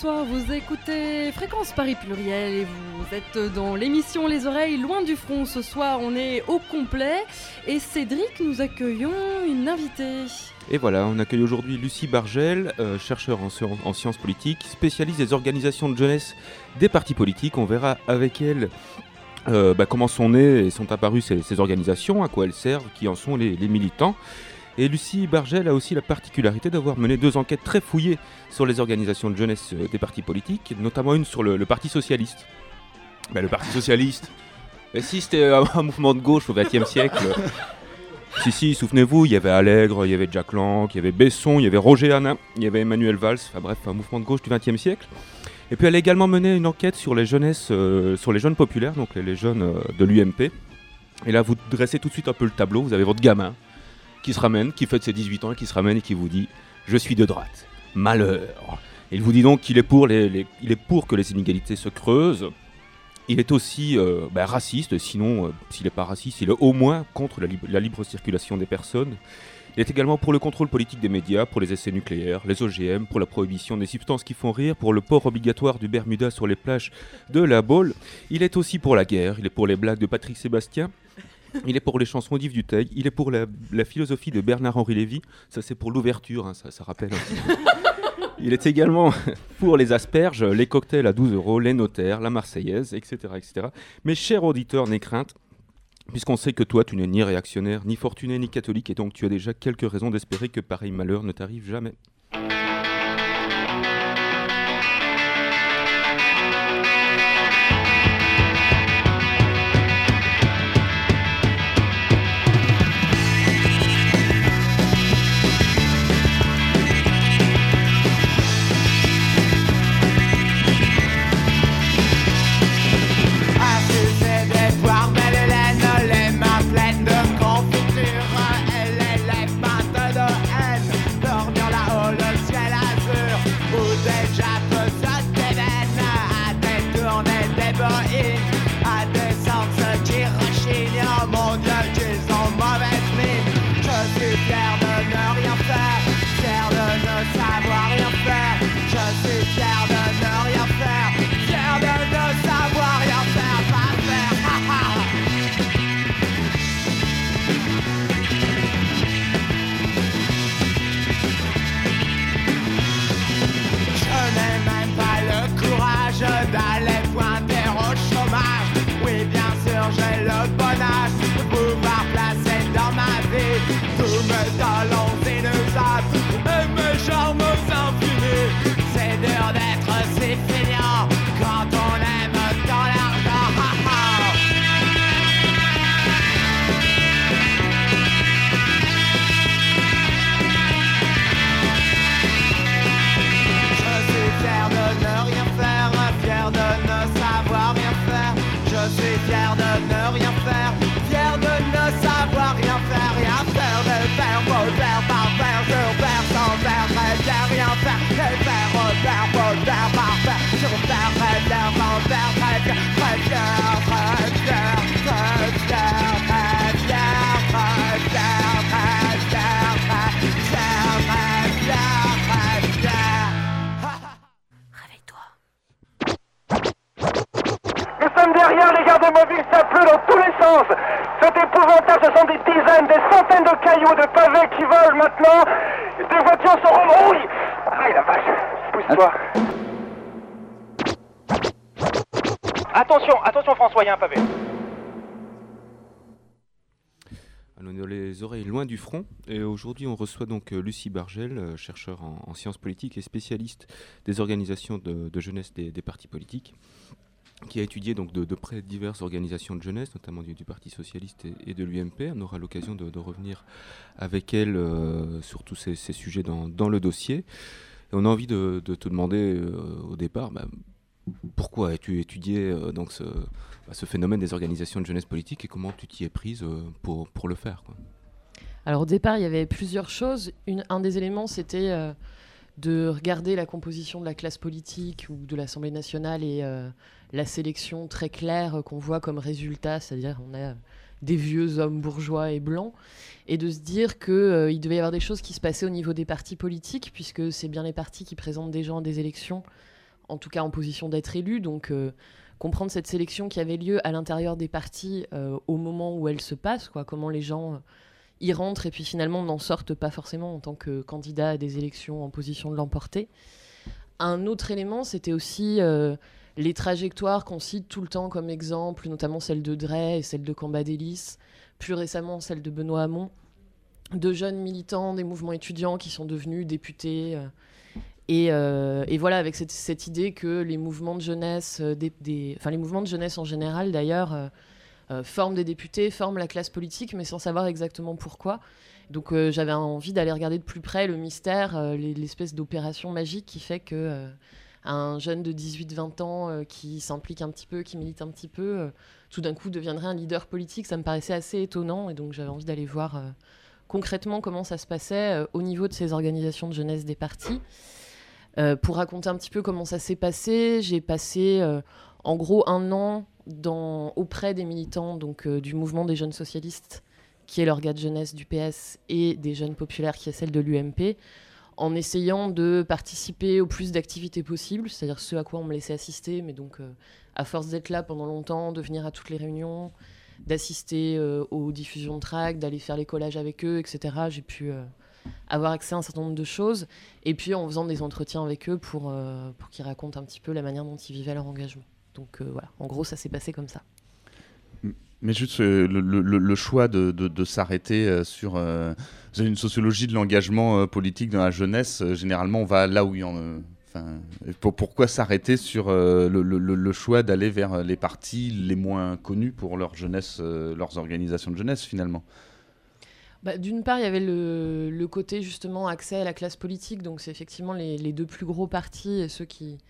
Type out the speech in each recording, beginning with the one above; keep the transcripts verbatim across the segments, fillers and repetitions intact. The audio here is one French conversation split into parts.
bonsoir, vous écoutez Fréquence Paris Pluriel et vous êtes dans l'émission Les Oreilles Loin du Front. Ce soir, on est au complet et Cédric, nous accueillons une invitée. Et voilà, on accueille aujourd'hui Lucie Bargel, euh, chercheure en, en sciences politiques, spécialiste des organisations de jeunesse des partis politiques. On verra avec elle euh, bah, comment sont nées et sont apparues ces, ces organisations, à quoi elles servent, qui en sont les, les militants. Et Lucie Bargel a aussi la particularité d'avoir mené deux enquêtes très fouillées sur les organisations de jeunesse des partis politiques, notamment une sur le, le Parti Socialiste. Ben, le Parti Socialiste, ben, si c'était un, un mouvement de gauche au vingtième siècle, si, si, souvenez-vous, il y avait Allègre, il y avait Jack Lang, il y avait Besson, il y avait Roger Hanin, il y avait Emmanuel Valls, enfin bref, un mouvement de gauche du vingtième siècle. Et puis elle a également mené une enquête sur les, jeunesses, euh, sur les jeunes populaires, donc les, les jeunes euh, de l'U M P. Et là, vous dressez tout de suite un peu le tableau, vous avez votre gamin qui se ramène, qui fête ses dix-huit ans et qui se ramène et qui vous dit « Je suis de droite, malheur ». Il vous dit donc qu'il est pour, les, les, il est pour que les inégalités se creusent. Il est aussi euh, bah, raciste, sinon, euh, s'il n'est pas raciste, il est au moins contre la, lib- la libre circulation des personnes. Il est également pour le contrôle politique des médias, pour les essais nucléaires, les O G M, pour la prohibition des substances qui font rire, pour le port obligatoire du Bermuda sur les plages de la Baule. Il est aussi pour la guerre, il est pour les blagues de Patrick Sébastien. Il est pour les chansons d'Yves Duteil, il est pour la, la philosophie de Bernard-Henri Lévy, ça c'est pour l'ouverture, hein, ça, ça rappelle un petit peu. Il est également pour les asperges, les cocktails à douze euros, les notaires, la Marseillaise, et cetera, et cetera. Mais cher auditeur, n'aie crainte, puisqu'on sait que toi tu n'es ni réactionnaire, ni fortuné, ni catholique, et donc tu as déjà quelques raisons d'espérer que pareil malheur ne t'arrive jamais. Les oreilles loin du front. Et aujourd'hui, on reçoit donc euh, Lucie Bargel, euh, chercheure en, en sciences politiques et spécialiste des organisations de, de jeunesse des, des partis politiques, qui a étudié donc de, de près diverses organisations de jeunesse, notamment du, du Parti Socialiste et, et de l'U M P. On aura l'occasion de, de revenir avec elle euh, sur tous ces, ces sujets dans, dans le dossier. Et on a envie de, de te demander euh, au départ, bah, pourquoi as-tu étudié euh, donc ce, bah, ce phénomène des organisations de jeunesse politique et comment tu t'y es prise euh, pour, pour le faire, quoi. Alors au départ, il y avait plusieurs choses. Une, un des éléments, c'était euh, de regarder la composition de la classe politique ou de l'Assemblée nationale et euh, la sélection très claire euh, qu'on voit comme résultat, c'est-à-dire on a des vieux hommes bourgeois et blancs, et de se dire qu'il euh, devait y avoir des choses qui se passaient au niveau des partis politiques, puisque c'est bien les partis qui présentent des gens à des élections en tout cas en position d'être élus. Donc euh, comprendre cette sélection qui avait lieu à l'intérieur des partis euh, au moment où elle se passe, quoi, comment les gens euh, y rentrent et puis finalement n'en sortent pas forcément en tant que candidat à des élections en position de l'emporter. Un autre élément, c'était aussi euh, les trajectoires qu'on cite tout le temps comme exemple, notamment celle de Drey et celle de Cambadélis, plus récemment celle de Benoît Hamon, de jeunes militants des mouvements étudiants qui sont devenus députés. Euh, et, euh, et voilà, avec cette, cette idée que les mouvements de jeunesse, euh, des, des, enfin les mouvements de jeunesse en général d'ailleurs, euh, euh, forment des députés, forment la classe politique, mais sans savoir exactement pourquoi. Donc euh, j'avais envie d'aller regarder de plus près le mystère, euh, les, l'espèce d'opération magique qui fait que euh, un jeune de dix-huit vingt ans euh, qui s'implique un petit peu, qui milite un petit peu, euh, tout d'un coup deviendrait un leader politique. Ça me paraissait assez étonnant et donc j'avais envie d'aller voir euh, concrètement comment ça se passait euh, au niveau de ces organisations de jeunesse des partis. Euh, pour raconter un petit peu comment ça s'est passé, j'ai passé euh, en gros un an dans, auprès des militants donc, euh, du mouvement des jeunes socialistes, qui est l'organe de jeunesse du P S, et des jeunes populaires, qui est celle de l'U M P, en essayant de participer au plus d'activités possibles, c'est-à-dire ce à quoi on me laissait assister, mais donc euh, à force d'être là pendant longtemps, de venir à toutes les réunions, d'assister euh, aux diffusions de tracts, d'aller faire les collages avec eux, et cetera. J'ai pu euh, avoir accès à un certain nombre de choses, et puis en faisant des entretiens avec eux pour, euh, pour qu'ils racontent un petit peu la manière dont ils vivaient leur engagement. Donc euh, voilà, en gros, ça s'est passé comme ça. Mais juste euh, le, le, le choix de, de, de s'arrêter euh, sur euh, une sociologie de l'engagement euh, politique dans la jeunesse, euh, généralement on va là où il y en a... Enfin, pour, pourquoi s'arrêter sur euh, le, le, le choix d'aller vers les partis les moins connus pour leur jeunesse, euh, leurs organisations de jeunesse finalement? Bah, d'une part, il y avait le, le côté justement accès à la classe politique, donc c'est effectivement les, les deux plus gros partis et ceux qui...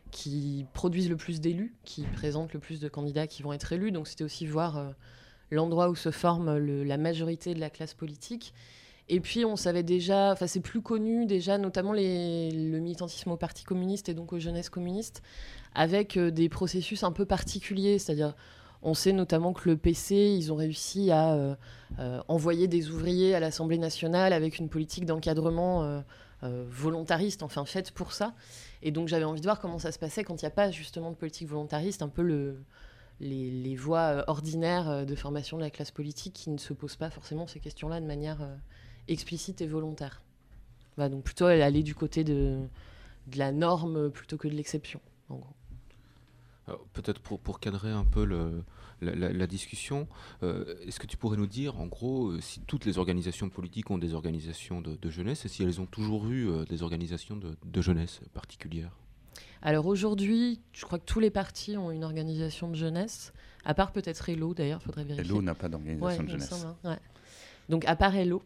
qui produisent le plus d'élus, qui présentent le plus de candidats qui vont être élus. Donc c'était aussi voir euh, l'endroit où se forme le, la majorité de la classe politique. Et puis on savait déjà, enfin c'est plus connu déjà, notamment les, le militantisme au Parti communiste et donc aux jeunesses communistes, avec euh, des processus un peu particuliers. C'est-à-dire, on sait notamment que le P C, ils ont réussi à euh, euh, envoyer des ouvriers à l'Assemblée nationale avec une politique d'encadrement euh, euh, volontariste, enfin faite pour ça. Et donc j'avais envie de voir comment ça se passait quand il n'y a pas justement de politique volontariste, un peu le, les, les voies ordinaires de formation de la classe politique qui ne se posent pas forcément ces questions-là de manière euh, explicite et volontaire. Bah, donc plutôt aller du côté de, de la norme plutôt que de l'exception, en gros. Alors, peut-être pour, pour cadrer un peu le, la, la, la discussion, euh, est-ce que tu pourrais nous dire, en gros, euh, si toutes les organisations politiques ont des organisations de, de jeunesse et si elles ont toujours eu euh, des organisations de, de jeunesse particulières? Alors aujourd'hui, je crois que tous les partis ont une organisation de jeunesse, à part peut-être Hello d'ailleurs, il faudrait vérifier. Hello n'a pas d'organisation ouais, de jeunesse. Semble, hein, ouais. Donc à part Hello.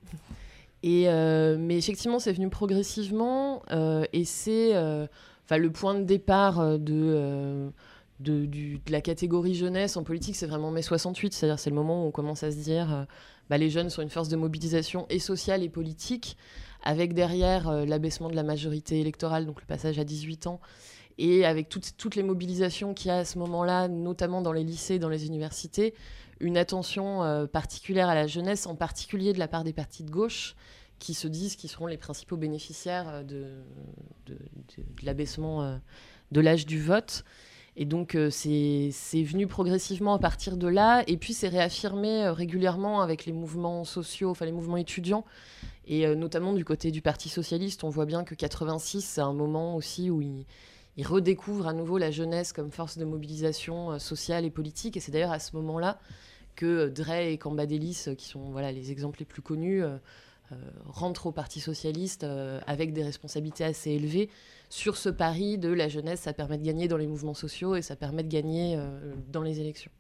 Et euh, mais effectivement, c'est venu progressivement euh, et c'est euh, le point de départ de... Euh, De, du, de la catégorie jeunesse en politique, c'est vraiment mai soixante-huit, c'est-à-dire c'est le moment où on commence à se dire euh, bah, les jeunes sont une force de mobilisation et sociale et politique, avec derrière euh, l'abaissement de la majorité électorale, donc le passage à dix-huit ans, et avec toutes, toutes les mobilisations qu'il y a à ce moment-là, notamment dans les lycées, dans les universités, une attention euh, particulière à la jeunesse, en particulier de la part des partis de gauche, qui se disent qu'ils seront les principaux bénéficiaires de, de, de, de l'abaissement euh, de l'âge du vote. Et donc, euh, c'est, c'est venu progressivement à partir de là. Et puis, c'est réaffirmé euh, régulièrement avec les mouvements sociaux, enfin les mouvements étudiants. Et euh, notamment du côté du Parti socialiste, on voit bien que quatre-vingt-six, c'est un moment aussi où il, il redécouvre à nouveau la jeunesse comme force de mobilisation euh, sociale et politique. Et c'est d'ailleurs à ce moment-là que euh, Drey et Cambadélis, euh, qui sont voilà, les exemples les plus connus, euh, euh, rentrent au Parti socialiste euh, avec des responsabilités assez élevées. Sur ce pari de la jeunesse, ça permet de gagner dans les mouvements sociaux et ça permet de gagner euh, dans les élections.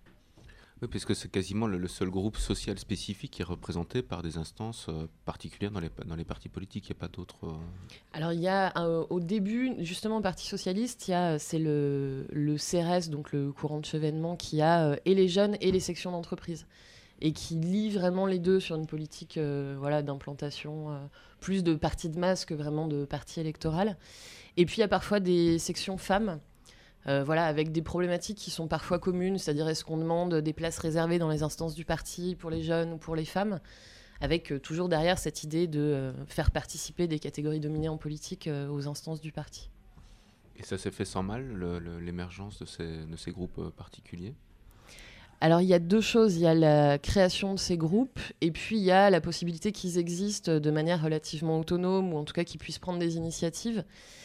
Oui, puisque c'est quasiment le, le seul groupe social spécifique qui est représenté par des instances euh, particulières dans les, dans les partis politiques. Il n'y a pas d'autres... Euh... Alors, il y a, euh, au début, justement, au Parti socialiste, il y a, c'est le, le C R S, donc le courant de chevènement, qui a euh, et les jeunes et les sections d'entreprise. Et qui lie vraiment les deux sur une politique euh, voilà, d'implantation, euh, plus de partis de masse que vraiment de partis électoraux. Et puis il y a parfois des sections femmes, euh, voilà, avec des problématiques qui sont parfois communes, c'est-à-dire est-ce qu'on demande des places réservées dans les instances du parti pour les jeunes ou pour les femmes, avec euh, toujours derrière cette idée de euh, faire participer des catégories dominées en politique euh, aux instances du parti. Et ça s'est fait sans mal, le, le, l'émergence de ces, de ces groupes euh, particuliers ? Alors, il y a deux choses. Il y a la création de ces groupes, et puis il y a la possibilité qu'ils existent de manière relativement autonome, ou en tout cas qu'ils puissent prendre des initiatives.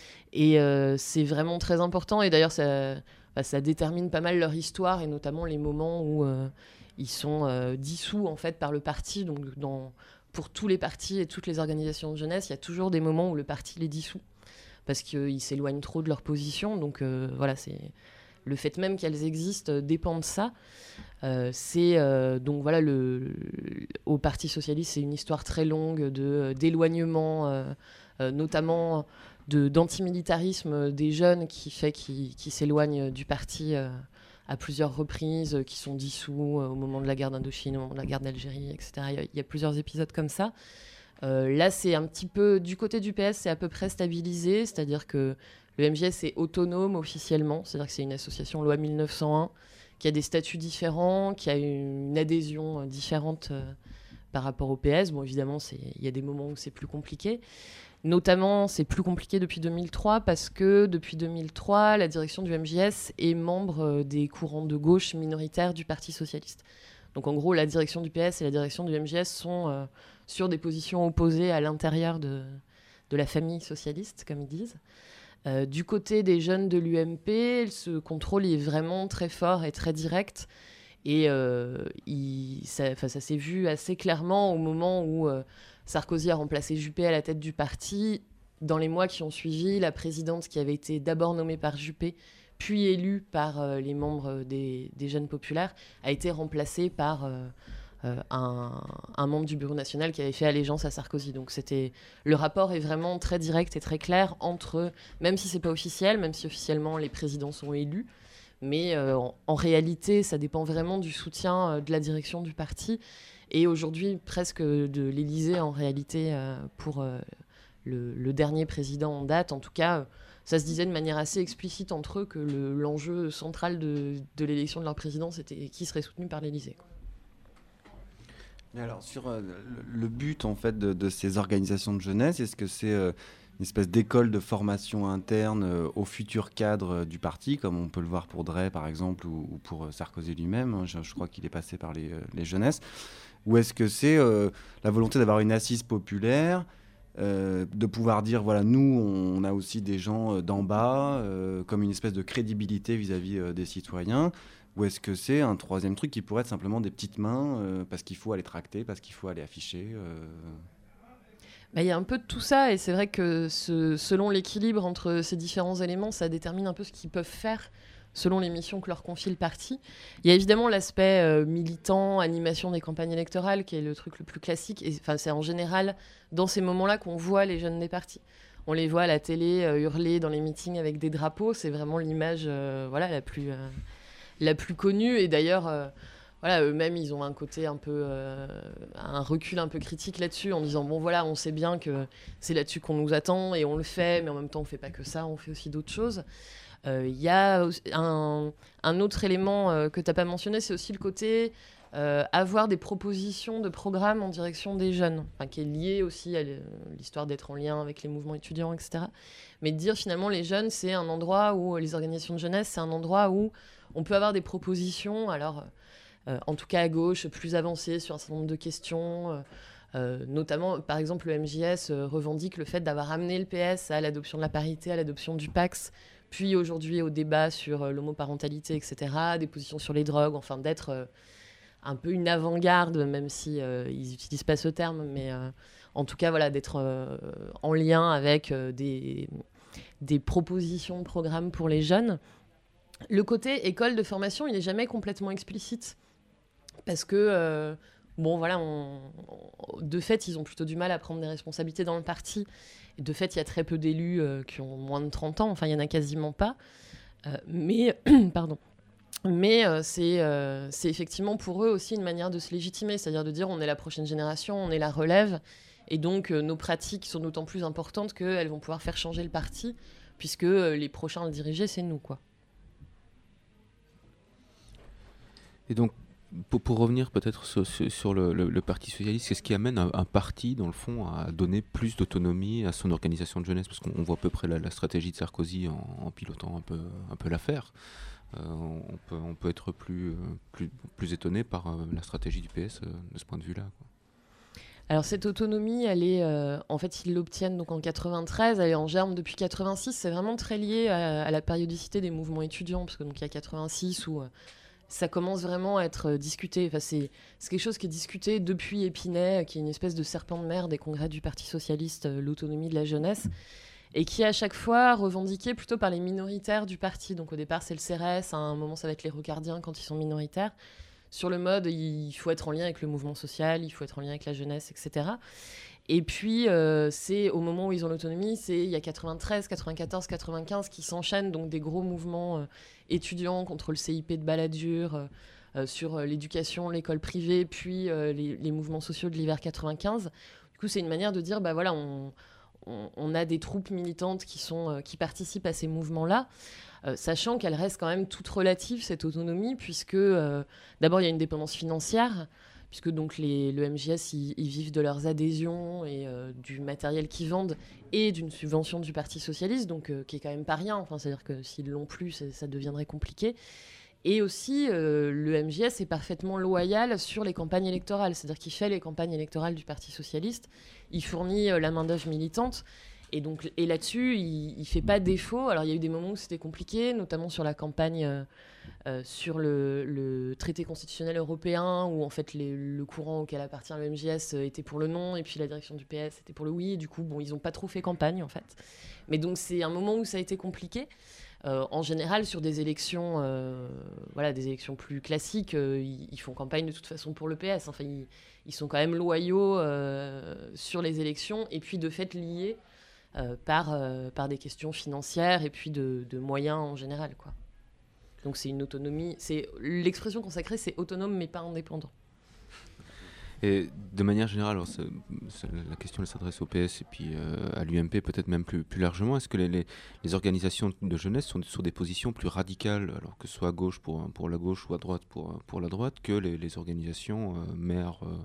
Et euh, c'est vraiment très important. Et d'ailleurs, ça, bah, ça détermine pas mal leur histoire, et notamment les moments où euh, ils sont euh, dissous en fait, par le parti. Donc, dans, pour tous les partis et toutes les organisations de jeunesse, il y a toujours des moments où le parti les dissout, parce qu'ils s'éloignent trop de leur position. Donc, euh, voilà, c'est... Le fait même qu'elles existent euh, dépend de ça. Euh, c'est euh, donc voilà, le, le, au Parti socialiste, c'est une histoire très longue de, euh, d'éloignement, euh, euh, notamment de, d'antimilitarisme des jeunes qui fait qu'ils, qu'ils s'éloignent du parti euh, à plusieurs reprises, euh, qui sont dissous euh, au moment de la guerre d'Indochine, au moment de la guerre d'Algérie, et cetera. Il y a, il y a plusieurs épisodes comme ça. Euh, là, c'est un petit peu du côté du P S, c'est à peu près stabilisé, c'est-à-dire que le M J S est autonome officiellement, c'est-à-dire que c'est une association loi mille neuf cent un qui a des statuts différents, qui a une adhésion euh, différente euh, par rapport au P S. Bon, évidemment, il y a des moments où c'est plus compliqué. Notamment, c'est plus compliqué depuis deux mille trois parce que depuis deux mille trois, la direction du M J S est membre euh, des courants de gauche minoritaires du Parti socialiste. Donc en gros, la direction du P S et la direction du M J S sont euh, sur des positions opposées à l'intérieur de, de la famille socialiste, comme ils disent. Euh, du côté des jeunes de l'U M P, ce contrôle est vraiment très fort et très direct. Et euh, il, ça, ça s'est vu assez clairement au moment où euh, Sarkozy a remplacé Juppé à la tête du parti. Dans les mois qui ont suivi, la présidente qui avait été d'abord nommée par Juppé, puis élue par euh, les membres des, des Jeunes Populaires, a été remplacée par... Euh, Euh, un, un membre du Bureau national qui avait fait allégeance à Sarkozy. Donc c'était, le rapport est vraiment très direct et très clair entre, même si c'est pas officiel, même si officiellement les présidents sont élus, mais euh, en, en réalité ça dépend vraiment du soutien euh, de la direction du parti et aujourd'hui presque de l'Élysée en réalité euh, pour euh, le, le dernier président en date. En tout cas, euh, ça se disait de manière assez explicite entre eux que le, l'enjeu central de, de l'élection de leur président, c'était qui serait soutenu par l'Élysée, quoi. Alors, sur euh, le, le but en fait de, de ces organisations de jeunesse, est-ce que c'est euh, une espèce d'école de formation interne euh, aux futurs cadres euh, du parti, comme on peut le voir pour Drey par exemple, ou, ou pour euh, Sarkozy lui-même, hein, je, je crois qu'il est passé par les, euh, les jeunesses, ou est-ce que c'est euh, la volonté d'avoir une assise populaire, euh, de pouvoir dire, voilà, nous, on a aussi des gens euh, d'en bas, euh, comme une espèce de crédibilité vis-à-vis euh, des citoyens. Ou est-ce que c'est un troisième truc qui pourrait être simplement des petites mains euh, parce qu'il faut aller tracter, parce qu'il faut aller afficher euh... Bah, y a un peu de tout ça, et c'est vrai que ce, selon l'équilibre entre ces différents éléments, ça détermine un peu ce qu'ils peuvent faire selon les missions que leur confie le parti. Il y a évidemment l'aspect euh, militant, animation des campagnes électorales, qui est le truc le plus classique. Et, c'est en général dans ces moments-là qu'on voit les jeunes des partis. On les voit à la télé euh, hurler dans les meetings avec des drapeaux. C'est vraiment l'image euh, voilà, la plus... Euh, la plus connue, et d'ailleurs euh, voilà, eux-mêmes ils ont un côté un peu euh, un recul un peu critique là-dessus en disant bon voilà, on sait bien que c'est là-dessus qu'on nous attend et on le fait, mais en même temps on fait pas que ça, on fait aussi d'autres choses. Il euh, y a un, un autre élément euh, que t'as pas mentionné, c'est aussi le côté euh, avoir des propositions de programmes en direction des jeunes, enfin, qui est lié aussi à l'histoire d'être en lien avec les mouvements étudiants, et cetera. Mais de dire finalement les jeunes, c'est un endroit où les organisations de jeunesse, c'est un endroit où on peut avoir des propositions, alors euh, en tout cas à gauche, plus avancées sur un certain nombre de questions. Euh, euh, notamment, par exemple, le M J S euh, revendique le fait d'avoir amené le P S à l'adoption de la parité, à l'adoption du Pacs, puis aujourd'hui au débat sur euh, l'homoparentalité, et cetera, des positions sur les drogues, enfin d'être euh, un peu une avant-garde, même si euh, ils n'utilisent pas ce terme, mais euh, en tout cas, voilà, d'être euh, en lien avec euh, des, des propositions de programmes pour les jeunes. Le côté école de formation, il n'est jamais complètement explicite. Parce que, euh, bon, voilà, on, on, de fait, ils ont plutôt du mal à prendre des responsabilités dans le parti. Et de fait, il y a très peu d'élus euh, qui ont moins de trente ans. Enfin, il n'y en a quasiment pas. Euh, mais, pardon. Mais euh, c'est, euh, c'est effectivement pour eux aussi une manière de se légitimer. C'est-à-dire de dire, on est la prochaine génération, on est la relève. Et donc, euh, nos pratiques sont d'autant plus importantes qu'elles vont pouvoir faire changer le parti, puisque euh, les prochains à le diriger, c'est nous, quoi. Et donc, Pour, pour revenir peut-être sur, sur- sur le, le- le Parti socialiste, qu'est-ce qui amène un, un parti, dans le fond, à donner plus d'autonomie à son organisation de jeunesse? Parce qu'on on voit à peu près la, la stratégie de Sarkozy en, en pilotant un peu, un peu l'affaire. Euh, on, peut, on peut être plus, euh, plus, plus étonné par euh, la stratégie du P S euh, de ce point de vue-là, quoi. Alors cette autonomie, elle est, euh, en fait, ils l'obtiennent donc en quatre-vingt-treize, elle est en germe depuis quatre-vingt-six. C'est vraiment très lié à, à la périodicité des mouvements étudiants, parce que donc il y a quatre-vingt-six où euh, ça commence vraiment à être euh, discuté. Enfin, c'est, c'est quelque chose qui est discuté depuis Épinay, euh, qui est une espèce de serpent de mer des congrès du Parti socialiste, euh, l'autonomie de la jeunesse, et qui est à chaque fois revendiqué plutôt par les minoritaires du parti. Donc au départ, c'est le C R S, à un moment, ça va être les Rocardiens quand ils sont minoritaires. Sur le mode, il faut être en lien avec le mouvement social, il faut être en lien avec la jeunesse, et cetera. Et puis, euh, c'est au moment où ils ont l'autonomie, c'est il y a quatre-vingt-treize, quatre-vingt-quatorze, quatre-vingt-quinze qui s'enchaînent, donc des gros mouvements euh, étudiants contre le C I P de Balladur, euh, euh, sur euh, l'éducation, l'école privée, puis euh, les, les mouvements sociaux de l'hiver quatre-vingt-quinze. Du coup, c'est une manière de dire, bah voilà, on, on, on a des troupes militantes qui, sont, euh, qui participent à ces mouvements-là. Euh, sachant qu'elle reste quand même toute relative, cette autonomie, puisque euh, d'abord il y a une dépendance financière, puisque donc les, le M J S, ils, ils vivent de leurs adhésions et euh, du matériel qu'ils vendent et d'une subvention du Parti socialiste, donc euh, qui est quand même pas rien. Enfin, c'est-à-dire que s'ils l'ont plus, ça, ça deviendrait compliqué. Et aussi, euh, le M J S est parfaitement loyal sur les campagnes électorales, c'est-à-dire qu'il fait les campagnes électorales du Parti socialiste, il fournit euh, la main-d'œuvre militante. Et, donc, et là-dessus, il ne fait pas défaut. Alors, il y a eu des moments où c'était compliqué, notamment sur la campagne euh, euh, sur le, le traité constitutionnel européen, où en fait les, le courant auquel appartient le M J S était pour le non, et puis la direction du P S était pour le oui. Et du coup, bon, ils n'ont pas trop fait campagne, en fait. Mais donc, c'est un moment où ça a été compliqué. Euh, en général, sur des élections, euh, voilà, des élections plus classiques, euh, ils, ils font campagne de toute façon pour le P S. Enfin, ils, ils sont quand même loyaux euh, sur les élections, et puis de fait liés Euh, par, euh, par des questions financières et puis de, de moyens en général, quoi. Donc c'est une autonomie, c'est, l'expression consacrée, c'est autonome mais pas indépendant. Et de manière générale, alors, c'est- c'est- la question elle s'adresse au P S et puis euh, à l'U M P peut-être même plus, plus largement. Est-ce que les, les, les organisations de jeunesse sont sur des positions plus radicales, alors que ce soit à gauche pour, pour la gauche ou à droite pour, pour la droite, que les, les organisations euh, mères euh,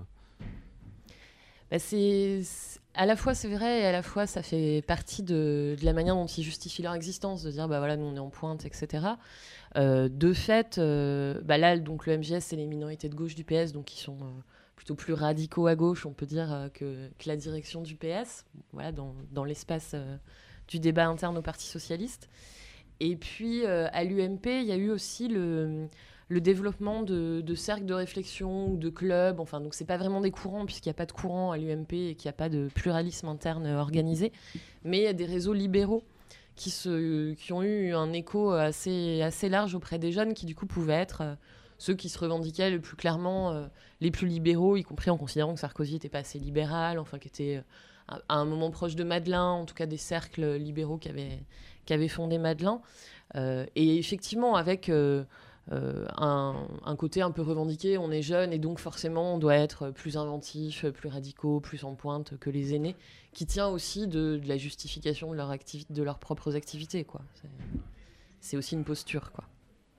Bah, c'est, c'est- à la fois c'est vrai et à la fois ça fait partie de, de la manière dont ils justifient leur existence, de dire bah voilà, nous on est en pointe, et cetera. Euh, de fait, euh, bah là donc le M J S c'est les minorités de gauche du P S, donc ils sont euh, plutôt plus radicaux à gauche, on peut dire, euh, que, que la direction du P S, voilà, dans, dans l'espace euh, du débat interne au Parti socialiste. Et puis euh, à l'U M P, il y a eu aussi le, le développement de, de cercles de réflexion ou de clubs. Enfin, donc c'est pas vraiment des courants puisqu'il n'y a pas de courant à l'U M P et qu'il n'y a pas de pluralisme interne euh, organisé, mais il y a des réseaux libéraux qui, se, qui ont eu un écho assez, assez large auprès des jeunes, qui du coup pouvaient être euh, ceux qui se revendiquaient le plus clairement euh, les plus libéraux, y compris en considérant que Sarkozy n'était pas assez libéral, enfin qui était euh, à, à un moment proche de Madelin, en tout cas des cercles libéraux qui avaient, qui avaient fondé Madelin. Euh, et effectivement, avec euh, euh, un, un côté un peu revendiqué, on est jeune et donc forcément on doit être plus inventif, plus radicaux, plus en pointe que les aînés, qui tient aussi de, de la justification de, leur activi- de leurs propres activités, quoi. C'est, c'est aussi une posture, quoi.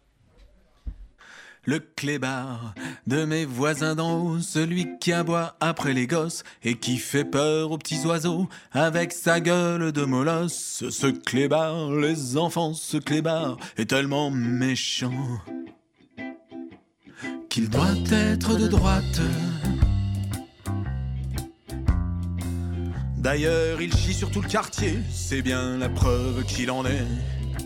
Le clébard de mes voisins d'en haut, celui qui aboie après les gosses et qui fait peur aux petits oiseaux avec sa gueule de molosse. Ce clébard, les enfants, ce clébard est tellement méchant qu'il doit être de droite. D'ailleurs, il chie sur tout le quartier, c'est bien la preuve qu'il en est.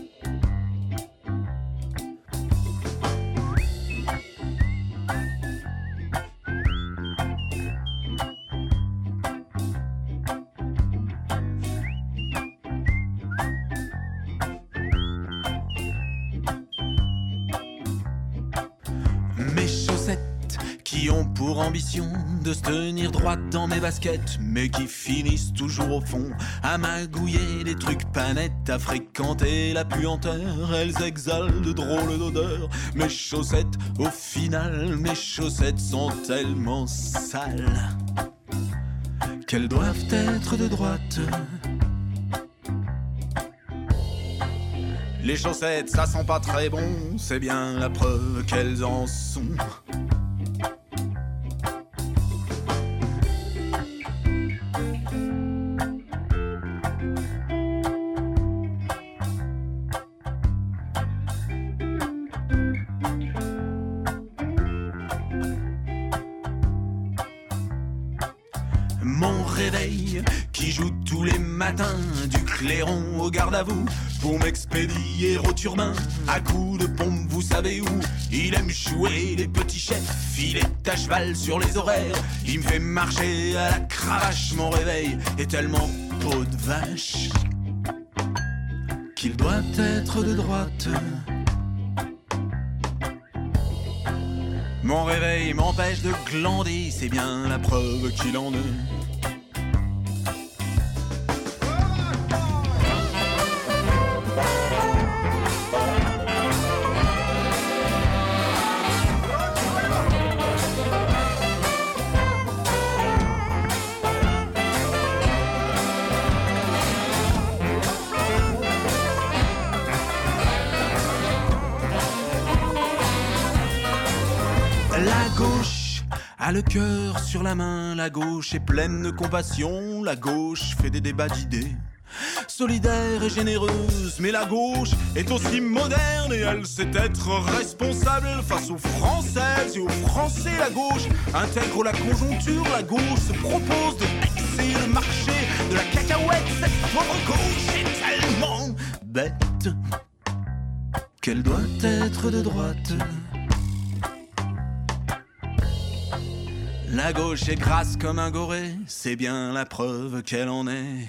Mes chaussettes qui ont pour ambition de se tenir droite dans mes baskets, mais qui finissent toujours au fond à magouiller des trucs pas nets, à fréquenter la puanteur. Elles exhalent de drôles d'odeurs. Mes chaussettes, au final, mes chaussettes sont tellement sales qu'elles doivent être de droite. Les chaussettes, ça sent pas très bon, c'est bien la preuve qu'elles en sont. fille qui joue tous les matins du clairon au garde à vous pour m'expédier au turbin à coups de pompe, vous savez où. Il aime jouer les petits chefs, il est à cheval sur les horaires. Il me fait marcher à la cravache, mon réveil est tellement peau de vache qu'il doit être de droite. Mon réveil m'empêche de glander, c'est bien la preuve qu'il en est. La gauche a le cœur sur la main, la gauche est pleine de compassion, la gauche fait des débats d'idées. Solidaire et généreuse, mais la gauche est aussi moderne et elle sait être responsable face aux Françaises et aux Français. La gauche intègre la conjoncture, la gauche se propose de taxer le marché de la cacahuète. Cette pauvre gauche est tellement bête qu'elle doit être de droite. La gauche est grasse comme un goré, c'est bien la preuve qu'elle en est.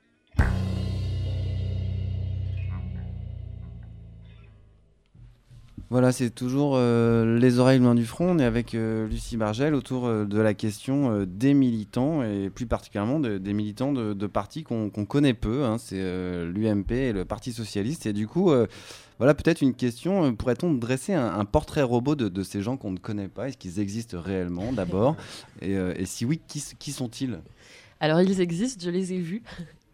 Voilà, c'est toujours euh, les oreilles loin du front. On est avec euh, Lucie Bargel autour euh, de la question euh, des militants et plus particulièrement de, des militants de, de partis qu'on qu'on connaît peu. Hein, c'est euh, l'U M P et le Parti Socialiste. Et du coup, euh, voilà peut-être une question. Euh, pourrait-on dresser un, un portrait robot de, de ces gens qu'on ne connaît pas? Est-ce qu'ils existent réellement d'abord et, euh, et si oui, qui, qui sont-ils? Alors, ils existent, je les ai vus.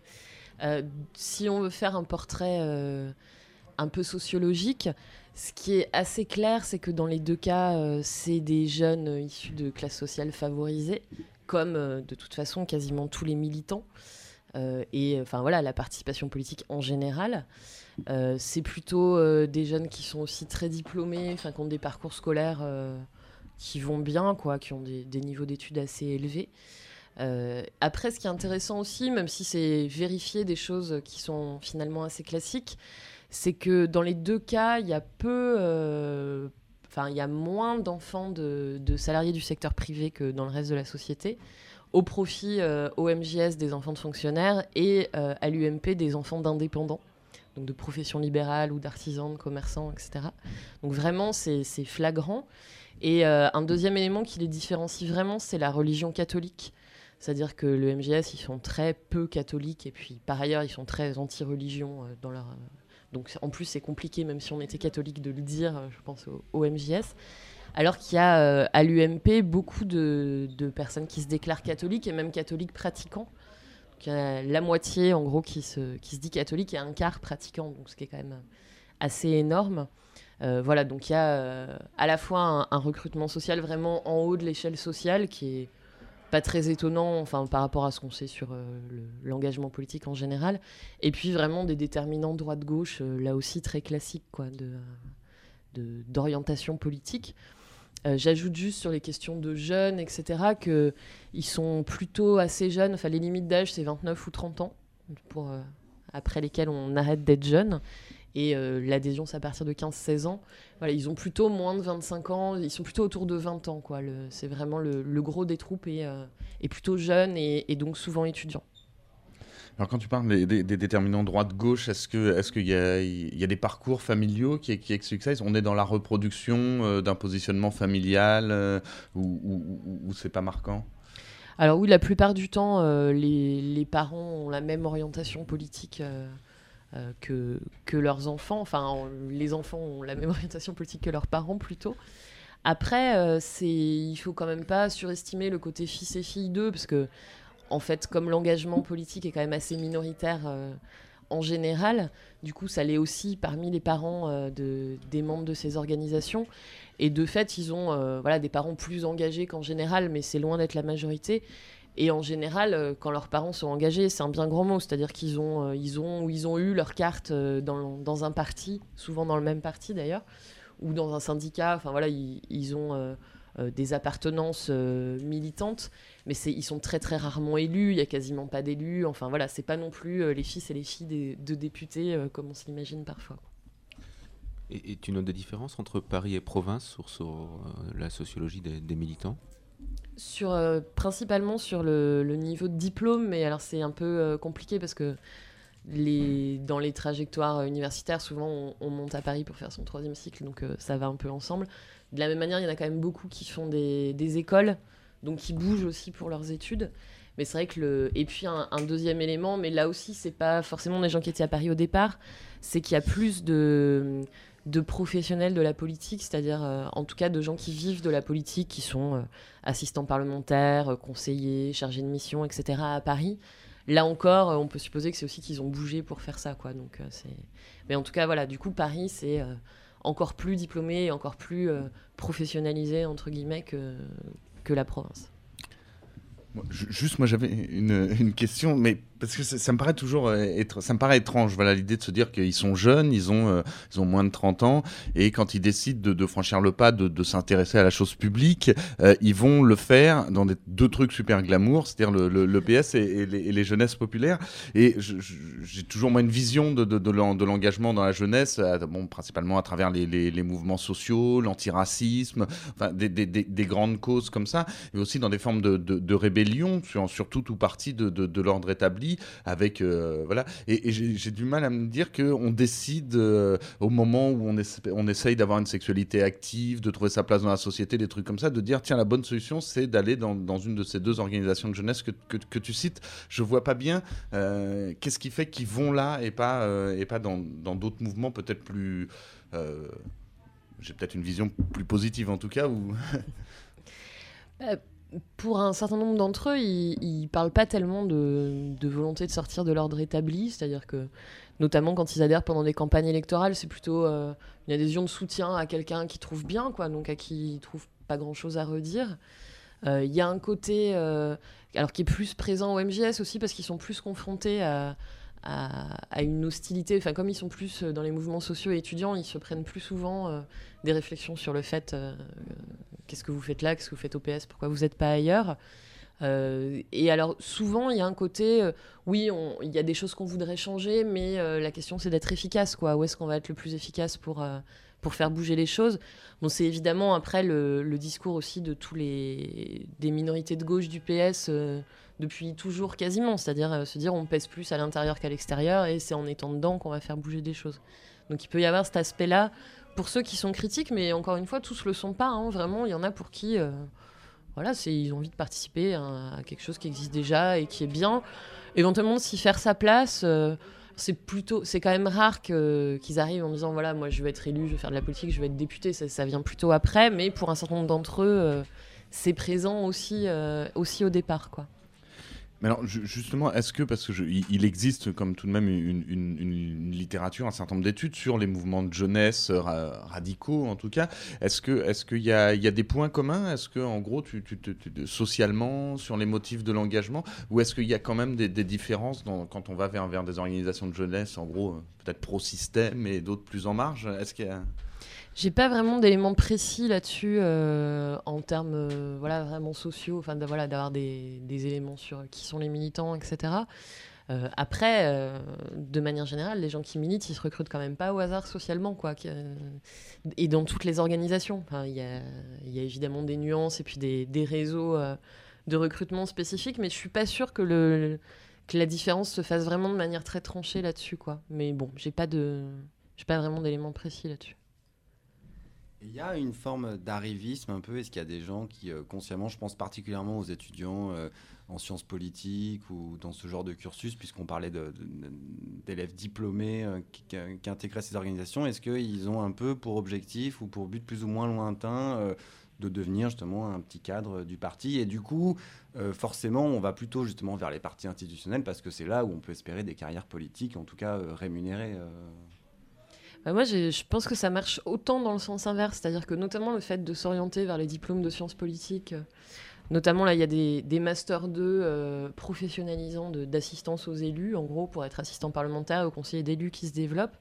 euh, si on veut faire un portrait euh, un peu sociologique, ce qui est assez clair, c'est que dans les deux cas, euh, c'est des jeunes euh, issus de classes sociales favorisées, comme euh, de toute façon quasiment tous les militants, euh, et enfin voilà, la participation politique en général. Euh, c'est plutôt euh, des jeunes qui sont aussi très diplômés, enfin qui ont des parcours scolaires euh, qui vont bien, quoi, qui ont des, des niveaux d'études assez élevés. Euh, après, ce qui est intéressant aussi, même si c'est vérifier des choses qui sont finalement assez classiques, c'est que dans les deux cas, il y a peu, euh, enfin, il y a moins d'enfants de, de salariés du secteur privé que dans le reste de la société, au profit euh, au M J S des enfants de fonctionnaires et euh, à l'U M P des enfants d'indépendants, donc de professions libérales ou d'artisans, de commerçants, et cetera. Donc vraiment, c'est, c'est flagrant. Et euh, un deuxième élément qui les différencie vraiment, c'est la religion catholique. C'est-à-dire que le M J S, ils sont très peu catholiques et puis par ailleurs, ils sont très anti-religion euh, dans leur... Euh, Donc en plus, c'est compliqué, même si on était catholique, de le dire, je pense, au, au M J S. Alors qu'il y a euh, à l'U M P beaucoup de, de personnes qui se déclarent catholiques et même catholiques pratiquants. Donc, il y a la moitié, en gros, qui se, qui se dit catholique et un quart pratiquant, donc ce qui est quand même assez énorme. Euh, voilà, donc il y a euh, à la fois un, un recrutement social vraiment en haut de l'échelle sociale qui est pas très étonnant, enfin, par rapport à ce qu'on sait sur euh, le, l'engagement politique en général. Et puis vraiment des déterminants droite-gauche, euh, là aussi très classiques, quoi, de, de, d'orientation politique. Euh, j'ajoute juste sur les questions de jeunes, et cetera, qu'ils sont plutôt assez jeunes. Enfin, les limites d'âge, c'est vingt-neuf ou trente ans, pour, euh, après lesquels on arrête d'être jeune. Et euh, l'adhésion, c'est à partir de quinze seize ans. Voilà, ils ont plutôt moins de vingt-cinq ans, ils sont plutôt autour de vingt ans, quoi. Le, c'est vraiment le, le gros des troupes et, euh, est plutôt jeune et, et donc souvent étudiant. Alors quand tu parles des, des, des déterminants droite-gauche, est-ce que, est-ce qu'il y a, il y a des parcours familiaux qui, qui expliquent ça? On est dans la reproduction euh, d'un positionnement familial euh, ou, ou, ou c'est pas marquant? Alors oui, la plupart du temps, euh, les, les parents ont la même orientation politique euh, Euh, que, que leurs enfants, enfin on, les enfants ont la même orientation politique que leurs parents plutôt. Après, euh, c'est, il faut quand même pas surestimer le côté fils et filles d'eux, parce que en fait, comme l'engagement politique est quand même assez minoritaire euh, en général, du coup ça l'est aussi parmi les parents euh, de, des membres de ces organisations, et de fait ils ont euh, voilà, des parents plus engagés qu'en général, mais c'est loin d'être la majorité. Et en général, euh, quand leurs parents sont engagés, c'est un bien grand mot, c'est-à-dire qu'ils ont, euh, ils ont, ou ils ont eu leur carte euh, dans, dans un parti, souvent dans le même parti d'ailleurs, ou dans un syndicat. Enfin voilà, ils, ils ont euh, euh, des appartenances euh, militantes, mais c'est, ils sont très très rarement élus, il n'y a quasiment pas d'élus, enfin voilà, c'est pas non plus euh, les fils et les filles des, de députés euh, comme on s'imagine parfois. Et, et tu notes des différences entre Paris et province sur, sur euh, la sociologie des, des militants ? Sur, euh, principalement sur le, le niveau de diplôme, mais alors c'est un peu euh, compliqué parce que les, dans les trajectoires universitaires, souvent on, on monte à Paris pour faire son troisième cycle, donc euh, ça va un peu ensemble. De la même manière, il y en a quand même beaucoup qui font des, des écoles, donc qui bougent aussi pour leurs études. Mais c'est vrai que le... Et puis un, un deuxième élément, mais là aussi, c'est pas forcément des gens qui étaient à Paris au départ, c'est qu'il y a plus de... de professionnels de la politique, c'est-à-dire euh, en tout cas de gens qui vivent de la politique, qui sont euh, assistants parlementaires, euh, conseillers, chargés de mission, et cetera à Paris. Là encore, euh, on peut supposer que c'est aussi qu'ils ont bougé pour faire ça, quoi. Donc, euh, c'est... Mais en tout cas, voilà, du coup, Paris, c'est euh, encore plus diplômé et encore plus euh, professionnalisé, entre guillemets, que, que la province. Juste, moi, j'avais une, une question, mais parce que ça, ça me paraît toujours être, ça me paraît étrange, voilà, l'idée de se dire qu'ils sont jeunes, ils ont, euh, ils ont moins de trente ans, et quand ils décident de, de franchir le pas, de, de s'intéresser à la chose publique, euh, ils vont le faire dans des, deux trucs super glamour, c'est-à-dire le, le, le P S et, et, les, et les jeunesses populaires. Et je, je, j'ai toujours moi une vision de, de, de, l'en, de l'engagement dans la jeunesse, à, bon, principalement à travers les, les, les mouvements sociaux, l'antiracisme, enfin, des, des, des, des grandes causes comme ça, et aussi dans des formes de, de, de rébellion sur, sur tout ou partie de, de, de l'ordre établi. Avec euh, voilà et, et j'ai, j'ai du mal à me dire que on décide euh, au moment où on, essa- on essaye d'avoir une sexualité active, de trouver sa place dans la société, des trucs comme ça, de dire tiens, la bonne solution c'est d'aller dans, dans une de ces deux organisations de jeunesse que, que, que tu cites. Je vois pas bien euh, qu'est-ce qui fait qu'ils vont là et pas euh, et pas dans, dans d'autres mouvements peut-être plus euh, j'ai peut-être une vision plus positive en tout cas ou euh... Pour un certain nombre d'entre eux, ils ne parlent pas tellement de, de volonté de sortir de l'ordre établi, c'est-à-dire que, notamment quand ils adhèrent pendant des campagnes électorales, c'est plutôt euh, une adhésion de soutien à quelqu'un qu'ils trouvent bien, quoi, donc à qui ils ne trouvent pas grand-chose à redire. Il euh, y a un côté euh, alors, qui est plus présent au M J S aussi, parce qu'ils sont plus confrontés à, à, à une hostilité. Enfin, comme ils sont plus dans les mouvements sociaux et étudiants, ils se prennent plus souvent euh, des réflexions sur le fait... Euh, qu'est-ce que vous faites là, qu'est-ce que vous faites au P S, pourquoi vous n'êtes pas ailleurs euh, et alors souvent il y a un côté euh, oui il y a des choses qu'on voudrait changer, mais euh, la question c'est d'être efficace, quoi. Où est-ce qu'on va être le plus efficace pour, euh, pour faire bouger les choses. Bon, c'est évidemment après le, le discours aussi de tous les des minorités de gauche du P S euh, depuis toujours quasiment, c'est-à-dire euh, se dire on pèse plus à l'intérieur qu'à l'extérieur et c'est en étant dedans qu'on va faire bouger des choses. Donc il peut y avoir cet aspect-là pour ceux qui sont critiques, mais encore une fois, tous le sont pas. Hein, vraiment, il y en a pour qui, euh, voilà, c'est, ils ont envie de participer à, à quelque chose qui existe déjà et qui est bien. Éventuellement, s'y faire sa place, euh, c'est plutôt, c'est quand même rare que, qu'ils arrivent en disant, voilà, moi, je vais être élu, je vais faire de la politique, je vais être député. Ça, ça vient plutôt après, mais pour un certain nombre d'entre eux, euh, c'est présent aussi, euh, aussi au départ, quoi. Mais alors, justement, est-ce que, parce qu'il il existe comme tout de même une, une, une littérature, un certain nombre d'études sur les mouvements de jeunesse ra- radicaux, en tout cas, est-ce que, est-ce qu'il y a, il y a des points communs ? Est-ce que, en gros, tu, tu, tu, tu, socialement, sur les motifs de l'engagement, ou est-ce qu'il y a quand même des, des différences dans, quand on va vers, vers des organisations de jeunesse, en gros, peut-être pro-système et d'autres plus en marge ? Est-ce qu'il y a... J'ai pas vraiment d'éléments précis là-dessus euh, en termes euh, voilà, vraiment sociaux, enfin de, voilà, d'avoir des, des éléments sur qui sont les militants, et cetera. Euh, après, euh, de manière générale, les gens qui militent, ils se recrutent quand même pas au hasard socialement, quoi. Euh, et dans toutes les organisations. Enfin, il y a, y a évidemment des nuances et puis des, des réseaux euh, de recrutement spécifiques, mais je suis pas sûre que, le, que la différence se fasse vraiment de manière très tranchée là-dessus, quoi. Mais bon, j'ai pas de, j'ai pas vraiment d'éléments précis là-dessus. Il y a une forme d'arrivisme un peu. Est-ce qu'il y a des gens qui, euh, consciemment, je pense particulièrement aux étudiants euh, en sciences politiques ou dans ce genre de cursus, puisqu'on parlait de, de, d'élèves diplômés euh, qui, qui intégraient ces organisations, est-ce qu'ils ont un peu pour objectif ou pour but plus ou moins lointain euh, de devenir justement un petit cadre du parti ? Et du coup, euh, forcément, on va plutôt justement vers les partis institutionnels parce que c'est là où on peut espérer des carrières politiques, en tout cas euh, rémunérées. Euh... Bah moi, j'ai, je pense que ça marche autant dans le sens inverse, c'est-à-dire que notamment le fait de s'orienter vers les diplômes de sciences politiques, euh, notamment là, il y a des, des masters deux euh, professionnalisants de, d'assistance aux élus, en gros, pour être assistant parlementaire ou conseiller d'élus qui se développent.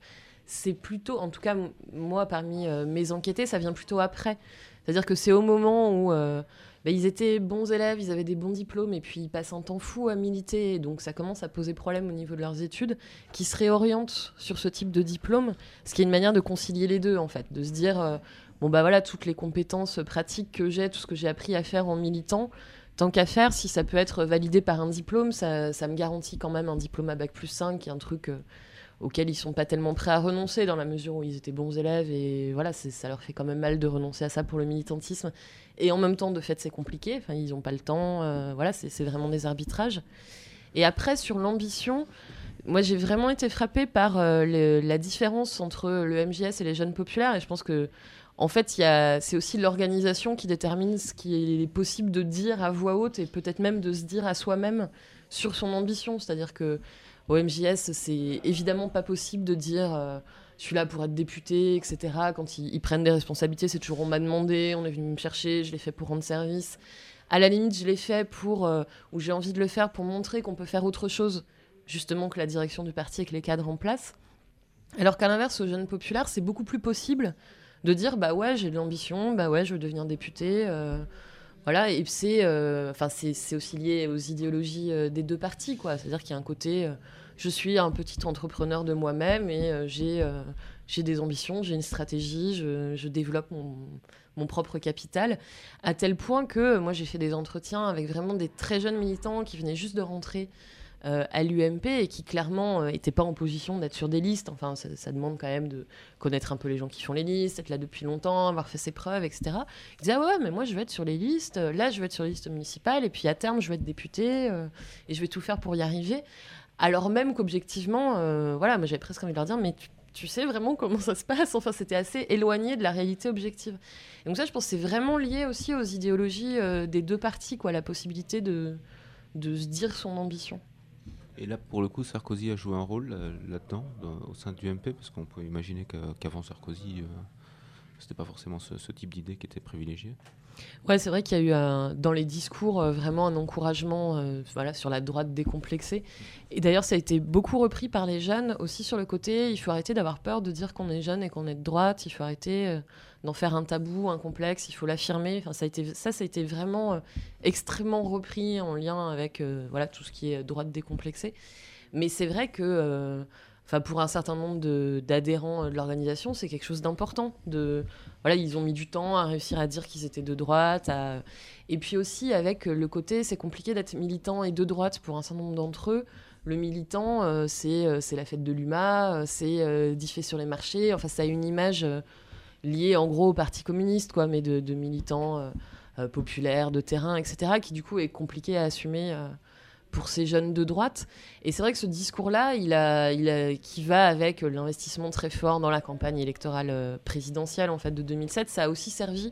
c'est plutôt, en tout cas m- moi parmi euh, mes enquêtés, ça vient plutôt après. C'est-à-dire que c'est au moment où euh, bah, ils étaient bons élèves, ils avaient des bons diplômes, et puis ils passent un temps fou à militer, et donc ça commence à poser problème au niveau de leurs études, qui se réorientent sur ce type de diplôme, ce qui est une manière de concilier les deux, en fait, de se dire, euh, bon bah voilà, toutes les compétences pratiques que j'ai, tout ce que j'ai appris à faire en militant, tant qu'à faire, si ça peut être validé par un diplôme, ça, ça me garantit quand même un diplôme à bac plus cinq, qui est un truc... Euh, auxquels ils sont pas tellement prêts à renoncer dans la mesure où ils étaient bons élèves et voilà, c'est, ça leur fait quand même mal de renoncer à ça pour le militantisme et en même temps de fait c'est compliqué, enfin ils ont pas le temps, euh, voilà, c'est, c'est vraiment des arbitrages. Et après sur l'ambition, moi j'ai vraiment été frappée par euh, le, la différence entre le M J S et les jeunes populaires et je pense que en fait y a, c'est aussi l'organisation qui détermine ce qui est possible de dire à voix haute et peut-être même de se dire à soi-même sur son ambition, c'est-à-dire que au M J S, c'est évidemment pas possible de dire euh, je suis là pour être député, et cetera. Quand ils, ils prennent des responsabilités, c'est toujours on m'a demandé, on est venu me chercher, je l'ai fait pour rendre service. À la limite, je l'ai fait pour, euh, ou j'ai envie de le faire pour montrer qu'on peut faire autre chose, justement, que la direction du parti et que les cadres en place. Alors qu'à l'inverse, aux jeunes populaires, c'est beaucoup plus possible de dire bah ouais, j'ai de l'ambition, bah ouais, je veux devenir député. Euh, Voilà, et c'est, euh, enfin, c'est, c'est aussi lié aux idéologies euh, des deux partis, quoi. C'est-à-dire qu'il y a un côté, euh, je suis un petit entrepreneur de moi-même et euh, j'ai, euh, j'ai des ambitions, j'ai une stratégie, je, je développe mon, mon propre capital, à tel point que euh, moi j'ai fait des entretiens avec vraiment des très jeunes militants qui venaient juste de rentrer euh, à l'U M P et qui clairement n'étaient euh, pas en position d'être sur des listes. Enfin, ça, ça demande quand même de connaître un peu les gens qui font les listes, être là depuis longtemps, avoir fait ses preuves, et cetera. Ils disaient ah ouais, mais moi je vais être sur les listes, là je vais être sur les listes municipales, et puis à terme je vais être député, euh, et je vais tout faire pour y arriver. Alors même qu'objectivement, euh, voilà, moi j'avais presque envie de leur dire, mais tu, tu sais vraiment comment ça se passe. Enfin, c'était assez éloigné de la réalité objective. Et donc ça, je pense que c'est vraiment lié aussi aux idéologies euh, des deux partis, quoi, la possibilité de, de se dire son ambition. Et là, pour le coup, Sarkozy a joué un rôle euh, là-dedans, dans, au sein du M P, parce qu'on peut imaginer que, qu'avant Sarkozy, euh, c'était pas forcément ce, ce type d'idée qui était privilégié. Ouais, c'est vrai qu'il y a eu un, dans les discours euh, vraiment un encouragement euh, voilà, sur la droite décomplexée. Et d'ailleurs, ça a été beaucoup repris par les jeunes aussi sur le côté il faut arrêter d'avoir peur de dire qu'on est jeune et qu'on est de droite, il faut arrêter euh, d'en faire un tabou, un complexe, il faut l'affirmer. Enfin, ça, a été, ça, ça a été vraiment euh, extrêmement repris en lien avec euh, voilà, tout ce qui est droite décomplexée. Mais c'est vrai que... Euh, Enfin, pour un certain nombre de, d'adhérents de l'organisation, c'est quelque chose d'important. De, voilà, ils ont mis du temps à réussir à dire qu'ils étaient de droite. À... Et puis aussi, avec le côté, c'est compliqué d'être militant et de droite pour un certain nombre d'entre eux. Le militant, euh, c'est, euh, c'est la fête de l'U M A, euh, c'est euh, diffé sur les marchés. Enfin, ça a une image euh, liée en gros au Parti communiste, quoi, mais de, de militants euh, euh, populaires, de terrain, et cetera, qui du coup est compliqué à assumer... Euh, pour ces jeunes de droite. Et c'est vrai que ce discours-là, il a, il a, qui va avec l'investissement très fort dans la campagne électorale présidentielle en fait, de deux mille sept, ça a aussi servi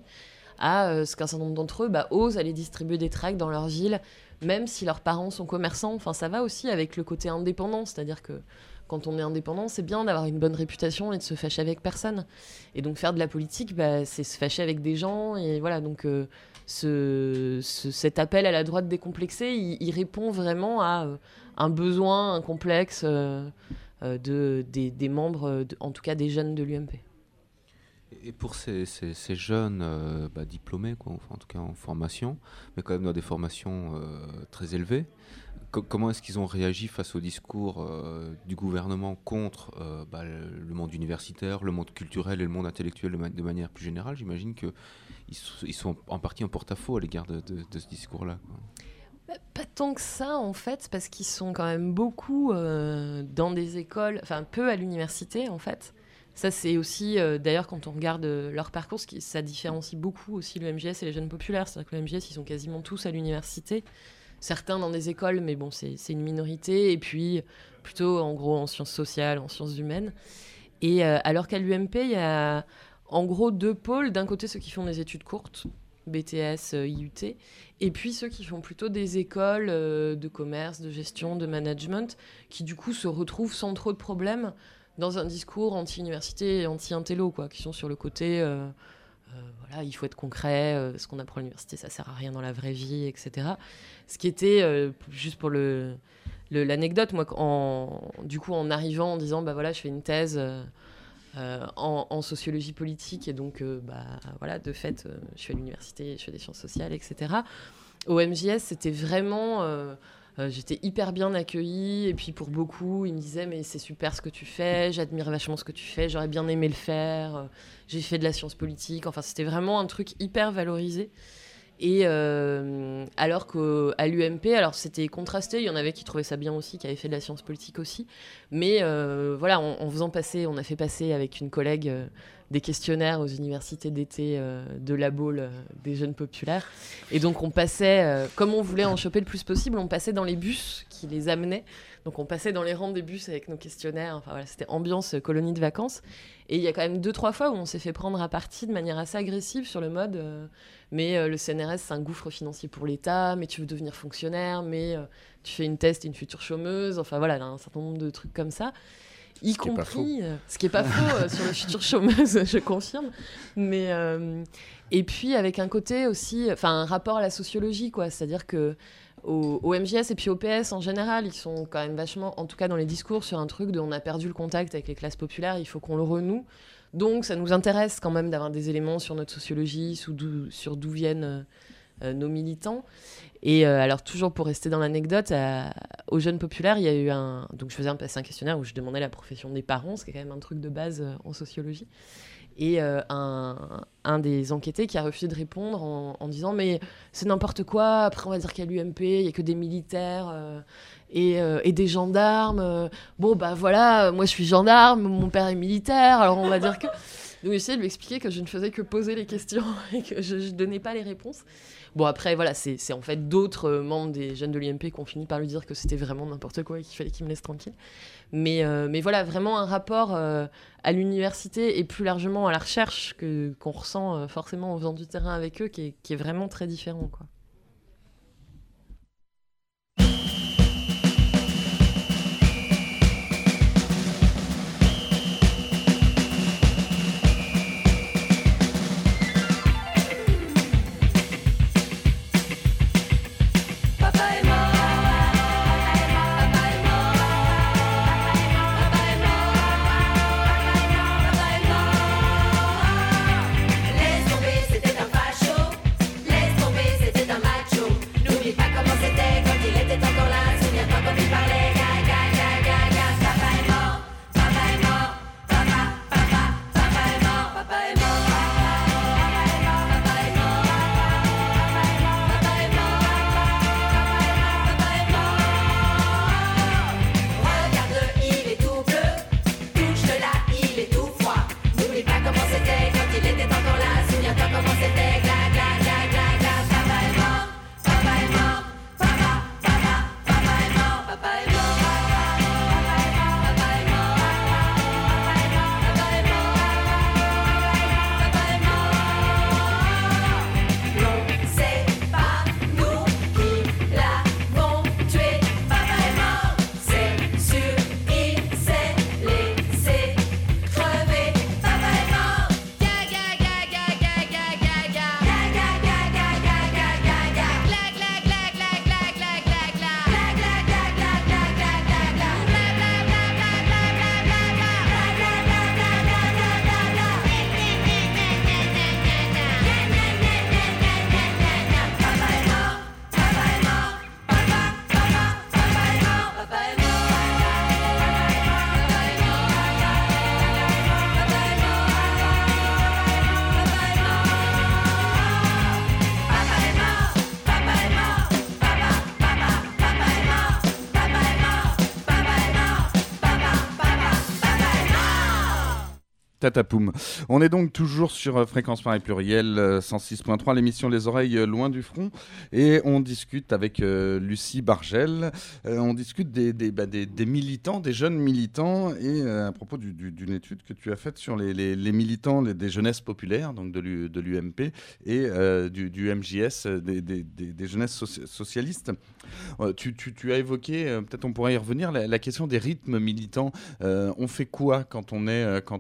à euh, ce qu'un certain nombre d'entre eux bah, osent aller distribuer des tracts dans leur ville, même si leurs parents sont commerçants. Enfin, ça va aussi avec le côté indépendant, c'est-à-dire que quand on est indépendant, c'est bien d'avoir une bonne réputation et de se fâcher avec personne. Et donc faire de la politique, bah, c'est se fâcher avec des gens. Et voilà, donc euh, ce, ce, cet appel à la droite décomplexée, il, il répond vraiment à euh, un besoin, un complexe euh, euh, de, des, des membres, de, en tout cas des jeunes de l'U M P. Et pour ces, ces, ces jeunes euh, bah, diplômés, quoi, enfin, en tout cas en formation, mais quand même dans des formations euh, très élevées, co- comment est-ce qu'ils ont réagi face au discours euh, du gouvernement contre euh, bah, le, le monde universitaire, le monde culturel et le monde intellectuel de, ma- de manière plus générale? J'imagine qu'ils ils sont en partie en porte-à-faux à l'égard de, de, de ce discours-là, quoi. Bah, pas tant que ça en fait, parce qu'ils sont quand même beaucoup euh, dans des écoles, enfin peu à l'université en fait. Ça, c'est aussi, euh, d'ailleurs, quand on regarde euh, leur parcours, ce qui, ça différencie beaucoup aussi le M J S et les jeunes populaires. C'est-à-dire que le M J S, ils sont quasiment tous à l'université. Certains dans des écoles, mais bon, c'est, c'est une minorité. Et puis, plutôt, en gros, en sciences sociales, en sciences humaines. Et euh, alors qu'à l'U M P, il y a, en gros, deux pôles. D'un côté, ceux qui font des études courtes, B T S, euh, I U T. Et puis, ceux qui font plutôt des écoles euh, de commerce, de gestion, de management, qui, du coup, se retrouvent sans trop de problèmes dans un discours anti-université et anti-intello, quoi, qui sont sur le côté, euh, euh, voilà, il faut être concret, euh, ce qu'on apprend à l'université, ça sert à rien dans la vraie vie, et cetera. Ce qui était, euh, juste pour le, le, l'anecdote, moi, en, du coup, en arrivant, en disant, bah voilà, je fais une thèse euh, euh, en, en sociologie politique. Et donc, euh, bah, voilà, de fait, euh, je suis à l'université, je fais des sciences sociales, et cetera. Au M J S, c'était vraiment... Euh, euh, j'étais hyper bien accueillie. Et puis, pour beaucoup, ils me disaient « Mais c'est super ce que tu fais, j'admire vachement ce que tu fais, j'aurais bien aimé le faire. J'ai fait de la science politique. » Enfin, c'était vraiment un truc hyper valorisé. Et euh, alors qu'à l'U M P, alors c'était contrasté, il y en avait qui trouvaient ça bien aussi, qui avaient fait de la science politique aussi, mais euh, voilà, en, en faisant passer, on a fait passer avec une collègue euh, des questionnaires aux universités d'été euh, de la Baule euh, des jeunes populaires, et donc on passait, euh, comme on voulait en choper le plus possible, on passait dans les bus qui les amenaient, donc on passait dans les rangs des bus avec nos questionnaires, enfin voilà, c'était ambiance euh, colonie de vacances, et il y a quand même deux, trois fois où on s'est fait prendre à partie de manière assez agressive sur le mode... Euh, mais euh, le C N R S, c'est un gouffre financier pour l'État, mais tu veux devenir fonctionnaire, mais euh, tu fais une thèse, t'es une future chômeuse, enfin voilà, là, un certain nombre de trucs comme ça. Y ce compris, qui euh, ce qui est pas faux euh, sur les futures chômeuses, je confirme. Mais, euh, et puis avec un côté aussi, enfin un rapport à la sociologie, quoi, c'est-à-dire que au, au M J S et puis au P S en général, ils sont quand même vachement, en tout cas dans les discours, sur un truc de on a perdu le contact avec les classes populaires, il faut qu'on le renoue. Donc, ça nous intéresse quand même d'avoir des éléments sur notre sociologie, sur d'où, sur d'où viennent euh, nos militants. Et euh, alors, toujours pour rester dans l'anecdote, à, aux jeunes populaires, il y a eu un... Donc, je faisais un, passer un questionnaire où je demandais la profession des parents, ce qui est quand même un truc de base euh, en sociologie. Et euh, un, un des enquêtés qui a refusé de répondre en, en disant « Mais c'est n'importe quoi, après on va dire qu'à l'U M P, il n'y a que des militaires... Euh, Et, euh, et des gendarmes. Euh, bon, bah voilà, moi je suis gendarme, mon père est militaire, alors on va dire que... Donc j'essayais de lui expliquer que je ne faisais que poser les questions et que je ne donnais pas les réponses. Bon, après, voilà, c'est, c'est en fait d'autres euh, membres des jeunes de l'U M P qui ont fini par lui dire que c'était vraiment n'importe quoi et qu'il fallait qu'il me laisse tranquille. Mais, euh, mais voilà, vraiment un rapport euh, à l'université et plus largement à la recherche que, qu'on ressent euh, forcément en faisant du terrain avec eux qui est, qui est vraiment très différent, quoi. Tatapoum. On est donc toujours sur euh, Fréquence Paris Pluriel euh, cent six point trois, l'émission Les Oreilles euh, Loin du Front. Et on discute avec euh, Lucie Bargel. Euh, on discute des, des, bah, des, des militants, des jeunes militants. Et euh, à propos du, du, d'une étude que tu as faite sur les, les, les militants les, des jeunesses populaires, donc de, l'U, de l'U M P, et euh, du, du M J S, des, des, des, des jeunesses soci- socialistes. Euh, tu, tu, tu as évoqué, euh, peut-être on pourrait y revenir, la, la question des rythmes militants. Euh, on fait quoi quand on est, euh, quand on est dans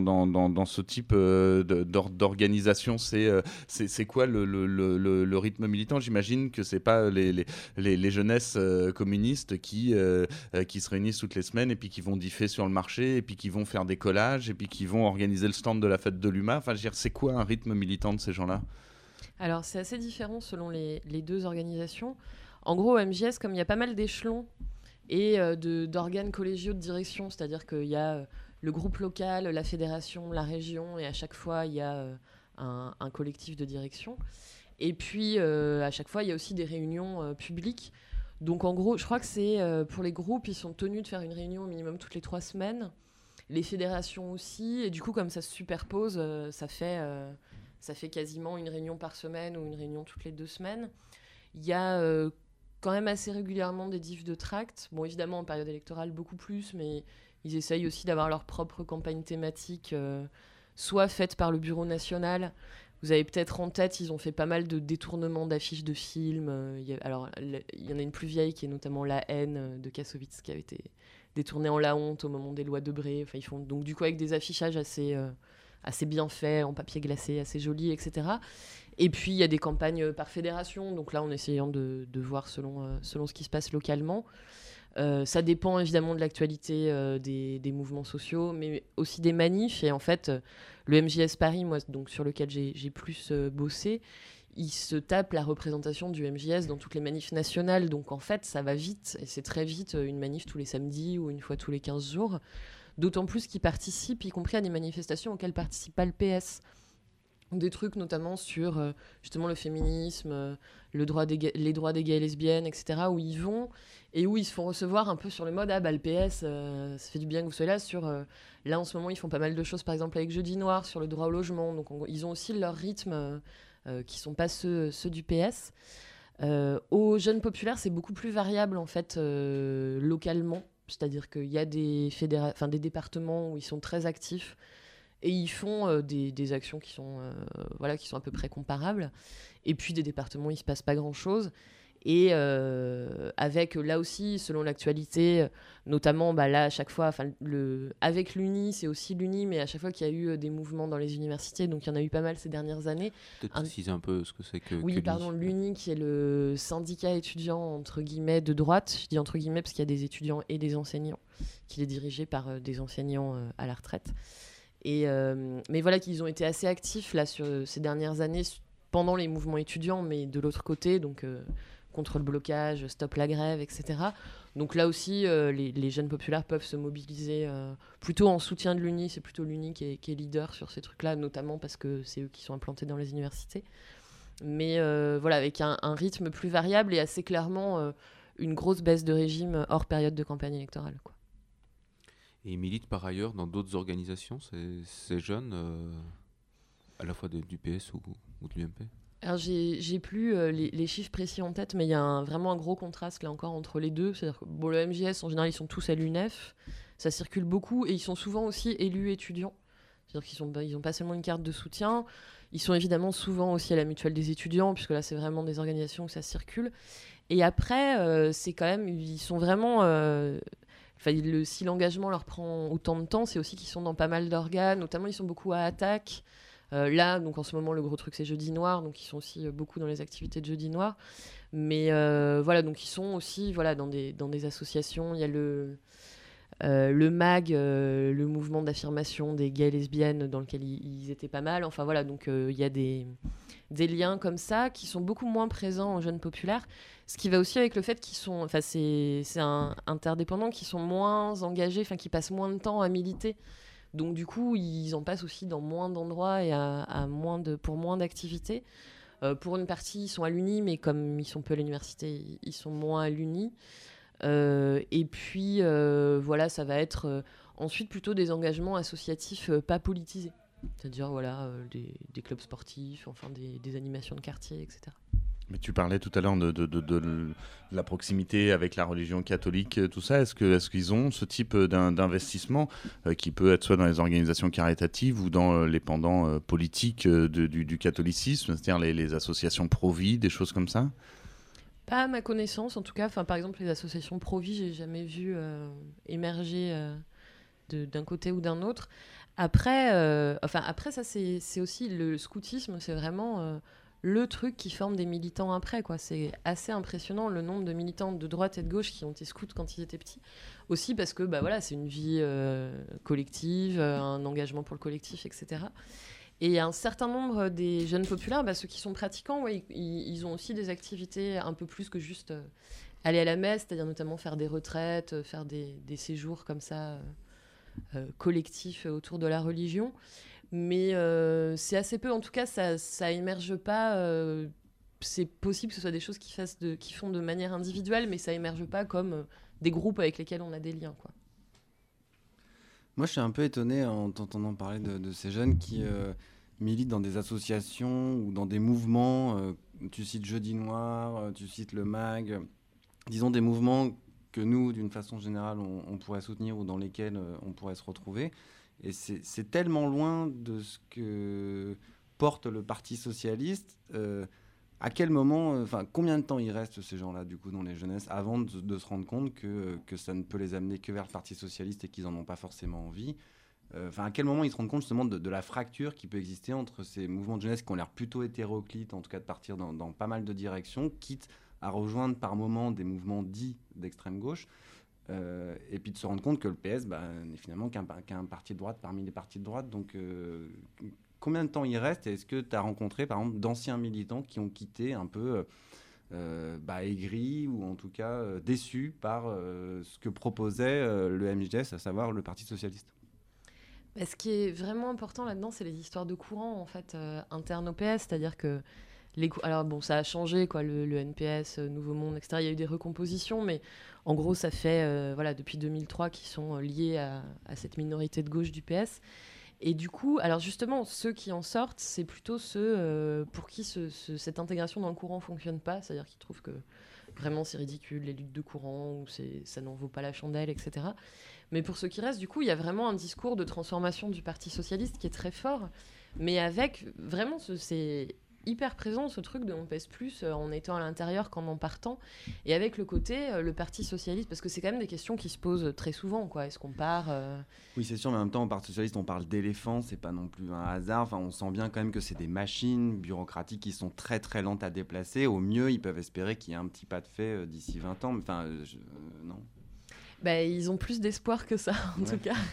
dans, dans, dans, dans ce type euh, de, d'organisation, c'est, euh, c'est, c'est quoi le, le, le, le rythme militant? J'imagine que c'est pas les, les, les, les jeunesses euh, communistes qui, euh, qui se réunissent toutes les semaines et puis qui vont differ sur le marché et puis qui vont faire des collages et puis qui vont organiser le stand de la fête de l'U M A. Enfin, je veux dire, c'est quoi un rythme militant de ces gens-là? Alors, c'est assez différent selon les, les deux organisations. En gros, au M J S, comme il y a pas mal d'échelons et euh, de, d'organes collégiaux de direction, c'est-à-dire qu'il y a euh, le groupe local, la fédération, la région, et à chaque fois, il y a euh, un, un collectif de direction. Et puis, euh, à chaque fois, il y a aussi des réunions euh, publiques. Donc, en gros, je crois que c'est euh, pour les groupes, ils sont tenus de faire une réunion au minimum toutes les trois semaines. Les fédérations aussi. Et du coup, comme ça se superpose, euh, ça fait... Euh, Ça fait quasiment une réunion par semaine ou une réunion toutes les deux semaines. Il y a euh, quand même assez régulièrement des diffs de tracts. Bon, évidemment, en période électorale, beaucoup plus, mais ils essayent aussi d'avoir leur propre campagne thématique, euh, soit faite par le Bureau national. Vous avez peut-être en tête, ils ont fait pas mal de détournements d'affiches de films. Euh, il y a, alors, il y en a une plus vieille qui est notamment La haine de Kassovitz, qui a été détournée en La honte au moment des lois Debré. Enfin, ils font donc du coup avec des affichages assez... Euh, assez bien fait, en papier glacé, assez joli, et cetera. Et puis, il y a des campagnes par fédération, donc là, en essayant de, de voir selon, euh, selon ce qui se passe localement. Euh, ça dépend évidemment de l'actualité euh, des, des mouvements sociaux, mais aussi des manifs. Et en fait, euh, le M J S Paris, moi, donc, sur lequel j'ai, j'ai plus euh, bossé, il se tape la représentation du M J S dans toutes les manifs nationales. Donc, en fait, ça va vite, et c'est très vite, une manif tous les samedis ou une fois tous les quinze jours. D'autant plus qu'ils participent, y compris à des manifestations auxquelles participe pas le P S. Des trucs notamment sur euh, justement le féminisme, euh, le droit des ga- les droits des gays et lesbiennes, et cetera, où ils vont et où ils se font recevoir un peu sur le mode « Ah bah le P S, euh, ça fait du bien que vous soyez là ». Sur, euh, là en ce moment, ils font pas mal de choses, par exemple avec Jeudi Noir, sur le droit au logement. Donc on, ils ont aussi leurs rythmes euh, euh, qui sont pas ceux, ceux du P S. Euh, aux jeunes populaires, c'est beaucoup plus variable en fait euh, localement. C'est-à-dire qu'il y a des, fédéra- enfin, des départements où ils sont très actifs et ils font euh, des, des actions qui sont, euh, voilà, qui sont à peu près comparables. Et puis des départements où il ne se passe pas grand-chose. Et euh, avec, là aussi, selon l'actualité, notamment bah, là, à chaque fois, le, avec l'Uni, c'est aussi l'Uni, mais à chaque fois qu'il y a eu des mouvements dans les universités, donc il y en a eu pas mal ces dernières années. Peut-être préciser un peu ce que c'est que Oui, que pardon, l'Uni, qui est le syndicat étudiant, entre guillemets, de droite. Je dis entre guillemets parce qu'il y a des étudiants et des enseignants, qui est dirigé par euh, des enseignants euh, à la retraite. Et, euh, mais voilà, qu'ils ont été assez actifs là, sur ces dernières années, pendant les mouvements étudiants, mais de l'autre côté, donc... Euh, contre le blocage, stop la grève, et cetera. Donc là aussi, euh, les, les jeunes populaires peuvent se mobiliser euh, plutôt en soutien de l'Uni. C'est plutôt l'Uni qui est, qui est leader sur ces trucs-là, notamment parce que c'est eux qui sont implantés dans les universités. Mais euh, voilà, avec un, un rythme plus variable et assez clairement euh, une grosse baisse de régime hors période de campagne électorale, quoi. Et ils militent par ailleurs dans d'autres organisations, ces, ces jeunes, euh, à la fois de, du P S ou, ou de l'U M P? Alors j'ai, j'ai plus euh, les, les chiffres précis en tête, mais il y a un, vraiment un gros contraste là encore entre les deux. C'est-à-dire que bon, le M J S en général ils sont tous à l'U N E F, ça circule beaucoup et ils sont souvent aussi élus étudiants. C'est-à-dire qu'ils sont, ils ont pas seulement une carte de soutien, ils sont évidemment souvent aussi à la mutuelle des étudiants puisque là c'est vraiment des organisations où ça circule. Et après euh, c'est quand même ils sont vraiment euh, Enfin, le, si l'engagement leur prend autant de temps, c'est aussi qu'ils sont dans pas mal d'organes, notamment ils sont beaucoup à Attaque. Euh, là, donc en ce moment, le gros truc, c'est Jeudi Noir, donc ils sont aussi euh, beaucoup dans les activités de Jeudi Noir. Mais euh, voilà, donc ils sont aussi voilà, dans, des, dans des associations. Il y a le, euh, le M A G, euh, le mouvement d'affirmation des gays et lesbiennes, dans lequel ils, ils étaient pas mal. Enfin voilà, donc euh, il y a des, des liens comme ça qui sont beaucoup moins présents en jeunes populaires. Ce qui va aussi avec le fait qu'ils sont, enfin c'est, c'est un, interdépendant, qu'ils sont moins engagés, enfin qui passent moins de temps à militer. Donc du coup, ils en passent aussi dans moins d'endroits et à, à moins de, pour moins d'activités. Euh, pour une partie, ils sont à l'Uni, mais comme ils sont peu à l'université, ils sont moins à l'Uni. Euh, et puis, euh, voilà, ça va être euh, ensuite plutôt des engagements associatifs euh, pas politisés. C'est-à-dire, voilà, euh, des, des clubs sportifs, enfin des, des animations de quartier, et cetera. Mais tu parlais tout à l'heure de, de, de, de la proximité avec la religion catholique, tout ça. Est-ce que, est-ce qu'ils ont ce type d'un, d'investissement euh, qui peut être soit dans les organisations caritatives ou dans euh, les pendants euh, politiques euh, de, du, du catholicisme, c'est-à-dire les, les associations pro-vie, des choses comme ça? Pas à ma connaissance, en tout cas. Enfin, par exemple, les associations pro-vie, j'ai jamais vu euh, émerger euh, de, d'un côté ou d'un autre. Après, euh, enfin, après ça, c'est, c'est aussi le scoutisme, c'est vraiment euh, le truc qui forme des militants après, quoi. C'est assez impressionnant le nombre de militants de droite et de gauche qui ont été scouts quand ils étaient petits. Aussi parce que bah, voilà, c'est une vie euh, collective, euh, un engagement pour le collectif, et cetera. Et un certain nombre des jeunes populaires, bah, ceux qui sont pratiquants, ouais, ils, ils ont aussi des activités un peu plus que juste euh, aller à la messe, c'est-à-dire notamment faire des retraites, euh, faire des, des séjours comme ça, euh, euh, collectifs autour de la religion. Mais euh, c'est assez peu, en tout cas, ça, ça émerge pas. Euh, c'est possible que ce soit des choses qui, fassent de, qui font de manière individuelle, mais ça émerge pas comme euh, des groupes avec lesquels on a des liens, quoi. Moi, je suis un peu étonné en t'entendant parler de, de ces jeunes qui euh, militent dans des associations ou dans des mouvements. Euh, tu cites Jeudi Noir, euh, tu cites le M A G. Disons des mouvements que nous, d'une façon générale, on, on pourrait soutenir ou dans lesquels euh, on pourrait se retrouver. Et c'est, c'est tellement loin de ce que porte le Parti socialiste. Euh, à quel moment, enfin, euh, combien de temps il reste ces gens-là, du coup, dans les jeunesses, avant de, de se rendre compte que, que ça ne peut les amener que vers le Parti socialiste et qu'ils n'en ont pas forcément envie. Enfin, euh, à quel moment ils se rendent compte justement de, de la fracture qui peut exister entre ces mouvements de jeunesse qui ont l'air plutôt hétéroclites, en tout cas de partir dans, dans pas mal de directions, quitte à rejoindre par moments des mouvements dits d'extrême gauche, euh, et puis de se rendre compte que le P S bah, n'est finalement qu'un, qu'un parti de droite parmi les partis de droite. Donc, euh, combien de temps il reste? Et est-ce que tu as rencontré, par exemple, d'anciens militants qui ont quitté un peu euh, bah, aigris ou en tout cas euh, déçus par euh, ce que proposait euh, le M J S, à savoir le Parti socialiste? Bah, ce qui est vraiment important là-dedans, c'est les histoires de courant en fait, euh, internes au P S, c'est-à-dire que les cou- alors bon, ça a changé quoi, le, le N P S, euh, Nouveau Monde, et cetera. Il y a eu des recompositions, mais en gros, ça fait euh, voilà depuis deux mille trois qu'ils sont euh, liés à, à cette minorité de gauche du P S. Et du coup, alors justement, ceux qui en sortent, c'est plutôt ceux euh, pour qui ce, ce- cette intégration dans le courant fonctionne pas, c'est-à-dire qu'ils trouvent que vraiment c'est ridicule les luttes de courant ou c'est, ça n'en vaut pas la chandelle, et cetera. Mais pour ceux qui restent, du coup, il y a vraiment un discours de transformation du Parti socialiste qui est très fort, mais avec vraiment, ce, c'est hyper présent ce truc de on pèse plus euh, en étant à l'intérieur qu'en en partant, et avec le côté, euh, le Parti socialiste, parce que c'est quand même des questions qui se posent très souvent, quoi. Est-ce qu'on part euh... Oui, c'est sûr, mais en même temps, au Parti socialiste, on parle d'éléphants, c'est pas non plus un hasard. Enfin, on sent bien quand même que c'est des machines bureaucratiques qui sont très très lentes à déplacer. Au mieux, ils peuvent espérer qu'il y ait un petit pas de fait euh, d'ici vingt ans, mais enfin, euh, je- euh, non. Bah, ils ont plus d'espoir que ça, en Ouais. tout cas.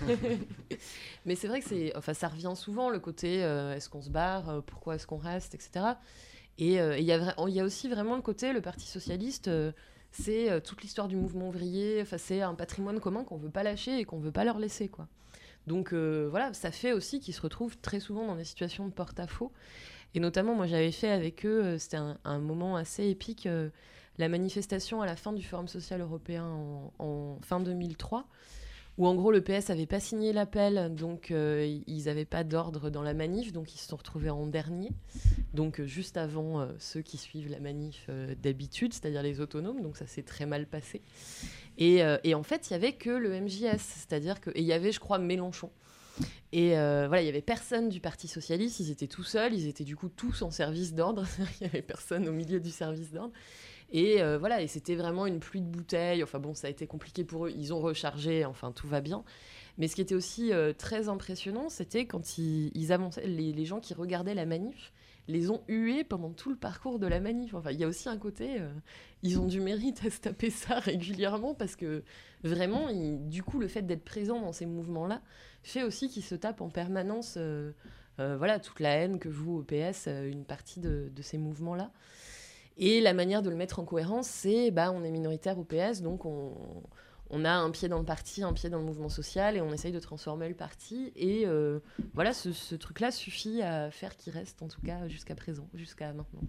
Mais c'est vrai que c'est, enfin, ça revient souvent, le côté euh, est-ce qu'on se barre, euh, pourquoi est-ce qu'on reste, et cetera. Et euh, il y, a vra- il y a aussi vraiment le côté, le Parti socialiste, euh, c'est euh, toute l'histoire du mouvement ouvrier, enfin, c'est un patrimoine commun qu'on veut pas lâcher et qu'on veut pas leur laisser, quoi. Donc euh, voilà, ça fait aussi qu'ils se retrouvent très souvent dans des situations de porte-à-faux. Et notamment, moi, j'avais fait avec eux, euh, c'était un, un moment assez épique, euh, la manifestation à la fin du Forum social européen en, en fin deux mille trois, où en gros le P S n'avait pas signé l'appel, donc euh, ils n'avaient pas d'ordre dans la manif, donc ils se sont retrouvés en dernier, donc euh, juste avant euh, ceux qui suivent la manif euh, d'habitude, c'est-à-dire les autonomes, donc ça s'est très mal passé. Et, euh, et en fait, il n'y avait que le M J S, c'est-à-dire que, et il y avait, je crois, Mélenchon. Et euh, voilà, il n'y avait personne du Parti socialiste, ils étaient tout seuls, ils étaient du coup tous en service d'ordre, il n'y avait personne au milieu du service d'ordre. Et euh, voilà, et c'était vraiment une pluie de bouteilles. Enfin bon, ça a été compliqué pour eux. Ils ont rechargé, enfin tout va bien. Mais ce qui était aussi euh, très impressionnant, c'était quand ils, ils avançaient, les, les gens qui regardaient la manif les ont hués pendant tout le parcours de la manif. Enfin, il y a aussi un côté, euh, ils ont du mérite à se taper ça régulièrement parce que vraiment, ils- du coup, le fait d'être présent dans ces mouvements-là fait aussi qu'ils se tapent en permanence, euh, euh, voilà, toute la haine que joue au P S euh, une partie de, de ces mouvements-là. Et la manière de le mettre en cohérence, c'est bah, on est minoritaire au P S, donc on, on a un pied dans le parti, un pied dans le mouvement social, et on essaye de transformer le parti. Et euh, voilà, ce, ce truc-là suffit à faire qu'il reste, en tout cas, jusqu'à présent, jusqu'à maintenant.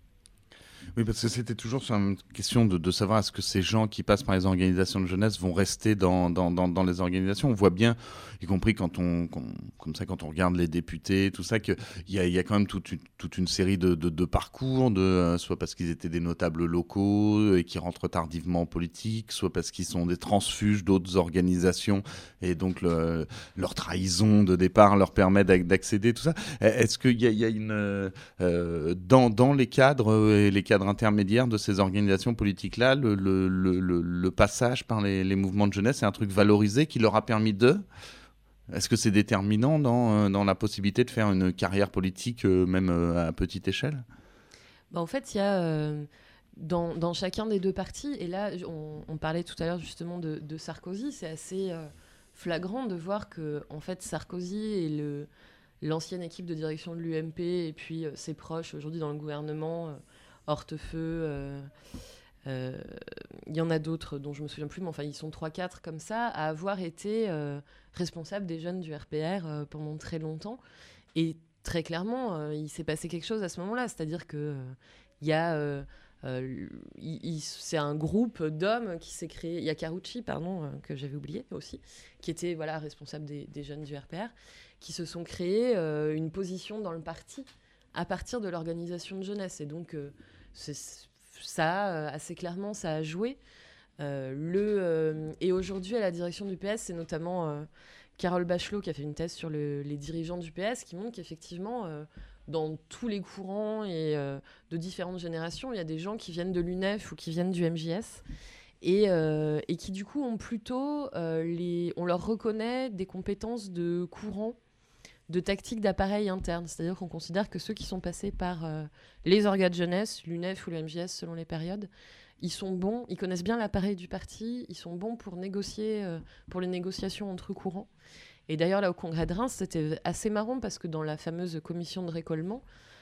Oui, parce que c'était toujours sur une question de, de savoir est-ce que ces gens qui passent par les organisations de jeunesse vont rester dans, dans, dans, dans les organisations. On voit bien, y compris quand on, quand, comme ça, quand on regarde les députés, tout ça, qu'il y a, y a quand même toute une, toute une série de, de, de parcours, de, euh, soit parce qu'ils étaient des notables locaux et qui rentrent tardivement en politique, soit parce qu'ils sont des transfuges d'autres organisations et donc le, leur trahison de départ leur permet d'accéder, tout ça. Est-ce qu'il y a, y a une... Euh, dans, dans les cadres et les cadres intermédiaires de ces organisations politiques-là, le, le, le, le passage par les, les mouvements de jeunesse, c'est un truc valorisé qui leur a permis de... Est-ce que c'est déterminant dans, dans la possibilité de faire une carrière politique, euh, même euh, à petite échelle ? Bah, en fait, il y a euh, dans, dans chacun des deux partis, et là, on, on parlait tout à l'heure justement de, de Sarkozy, c'est assez euh, flagrant de voir que en fait, Sarkozy et le, l'ancienne équipe de direction de l'U M P, et puis euh, ses proches aujourd'hui dans le gouvernement, euh, Hortefeux, euh, euh, il y en a d'autres dont je me souviens plus, mais enfin, ils sont trois quatre comme ça, à avoir été euh, responsables des jeunes du R P R euh, pendant très longtemps. Et très clairement, euh, il s'est passé quelque chose à ce moment-là. C'est-à-dire qu'il euh, y a... Euh, euh, il, il, c'est un groupe d'hommes qui s'est créé... Il y a Carucci, pardon, euh, que j'avais oublié aussi, qui était voilà, responsable des, des jeunes du R P R, qui se sont créés euh, une position dans le parti à partir de l'organisation de jeunesse. Et donc, euh, c'est, ça, euh, assez clairement, ça a joué. Euh, le, euh, et aujourd'hui, à la direction du P S, c'est notamment... Euh, Carole Bachelot qui a fait une thèse sur le, les dirigeants du P S qui montre qu'effectivement, euh, dans tous les courants et euh, de différentes générations, il y a des gens qui viennent de l'U N E F ou qui viennent du M J S et, euh, et qui du coup ont plutôt, euh, les, on leur reconnaît des compétences de courant, de tactique d'appareil interne. C'est-à-dire qu'on considère que ceux qui sont passés par euh, les organes de jeunesse, l'U N E F ou le M J S selon les périodes, ils sont bons, ils connaissent bien l'appareil du parti, ils sont bons pour négocier, euh, pour les négociations entre courants. Et d'ailleurs, là, au congrès de Reims, c'était assez marrant parce que dans la fameuse commission de récollement,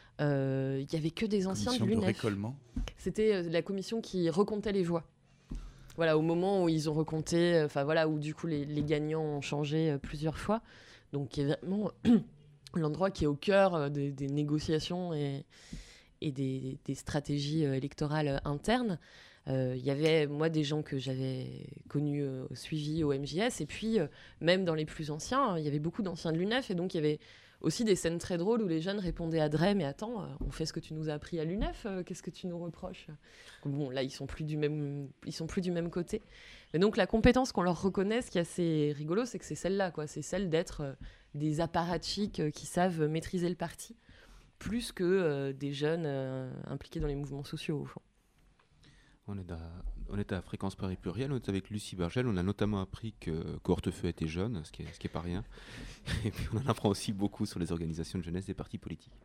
euh, il n'y avait que des anciens commission de l'U N E F. De récollement. C'était euh, la commission qui recomptait les voix. Voilà, au moment où ils ont recompté, enfin euh, voilà, où du coup les, les gagnants ont changé euh, plusieurs fois. Donc, il y a vraiment l'endroit qui est au cœur euh, des, des négociations et, et des, des stratégies euh, électorales internes. Il euh, y avait, moi, des gens que j'avais connus, euh, suivis au M J S, et puis, euh, même dans les plus anciens, il y avait beaucoup d'anciens de l'U N E F, et donc il y avait aussi des scènes très drôles où les jeunes répondaient à Drey, mais attends, euh, on fait ce que tu nous as appris à l'U N E F, euh, qu'est-ce que tu nous reproches ? Bon, là, ils sont plus du même, ils sont plus du même côté. Mais donc, la compétence qu'on leur reconnaît, ce qui est assez rigolo, c'est que c'est celle-là, quoi. C'est celle d'être euh, des apparatchiks euh, qui savent maîtriser le parti, plus que euh, des jeunes euh, impliqués dans les mouvements sociaux, au fond. On est, à, on est à Fréquence Paris Pluriel, on est avec Lucie Bargel, on a notamment appris que Hortefeux était jeune, ce qui est, ce qui est pas rien. Et puis on en apprend aussi beaucoup sur les organisations de jeunesse des partis politiques.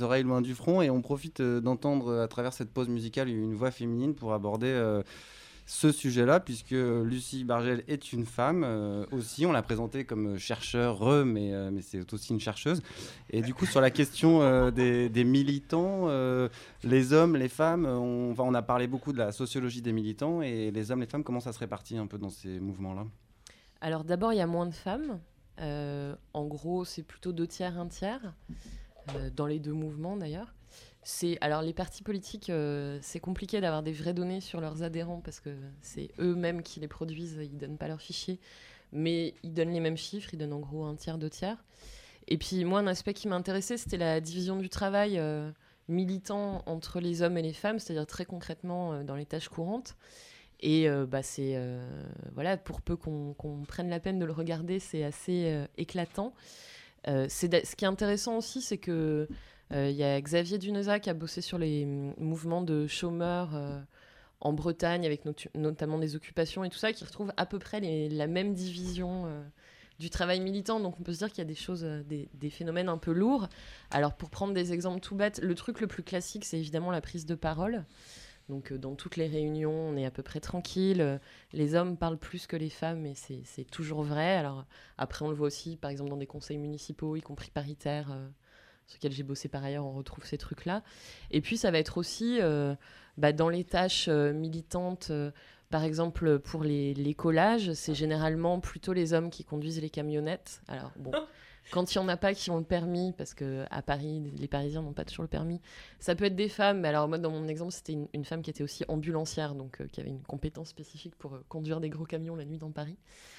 oreilles loin du front, et on profite euh, d'entendre à travers cette pause musicale une voix féminine pour aborder euh, ce sujet-là, puisque Lucie Bargel est une femme euh, aussi. On l'a présentée comme chercheur, mais, euh, mais c'est aussi une chercheuse. Et du coup, sur la question euh, des, des militants, euh, les hommes, les femmes, on, enfin, on a parlé beaucoup de la sociologie des militants, et les hommes, les femmes, comment ça se répartit un peu dans ces mouvements-là ? Alors d'abord, il y a moins de femmes. Euh, en gros, c'est plutôt deux tiers, un tiers, euh, dans les deux mouvements d'ailleurs. C'est, alors les partis politiques, euh, c'est compliqué d'avoir des vraies données sur leurs adhérents parce que c'est eux-mêmes qui les produisent, ils donnent pas leurs fichiers, mais ils donnent les mêmes chiffres, ils donnent en gros un tiers, deux tiers. Et puis moi, un aspect qui m'intéressait, c'était la division du travail euh, militant entre les hommes et les femmes, c'est-à-dire très concrètement euh, dans les tâches courantes. Et euh, bah, c'est, euh, voilà, pour peu qu'on, qu'on prenne la peine de le regarder, c'est assez euh, éclatant. Euh, c'est da- ce qui est intéressant aussi, c'est que il euh, y a Xavier Duneza qui a bossé sur les m- mouvements de chômeurs euh, en Bretagne, avec not- notamment des occupations et tout ça, qui retrouve à peu près les- la même division euh, du travail militant. Donc on peut se dire qu'il y a des choses, euh, des, des phénomènes un peu lourds. Alors pour prendre des exemples tout bêtes, le truc le plus classique, c'est évidemment la prise de parole. Donc euh, dans toutes les réunions, on est à peu près tranquille. Euh, les hommes parlent plus que les femmes, et c'est, c'est toujours vrai. Alors après, on le voit aussi, par exemple, dans des conseils municipaux, y compris paritaires, euh, sur lesquels j'ai bossé par ailleurs, on retrouve ces trucs-là. Et puis ça va être aussi euh, bah, dans les tâches euh, militantes, euh, par exemple pour les, les collages, c'est généralement plutôt les hommes qui conduisent les camionnettes. Alors bon... Quand il n'y en a pas qui ont le permis, parce qu'à Paris, les Parisiens n'ont pas toujours le permis, ça peut être des femmes. Mais alors moi, dans mon exemple, c'était une, une femme qui était aussi ambulancière, donc euh, qui avait une compétence spécifique pour euh, conduire des gros camions la nuit dans Paris.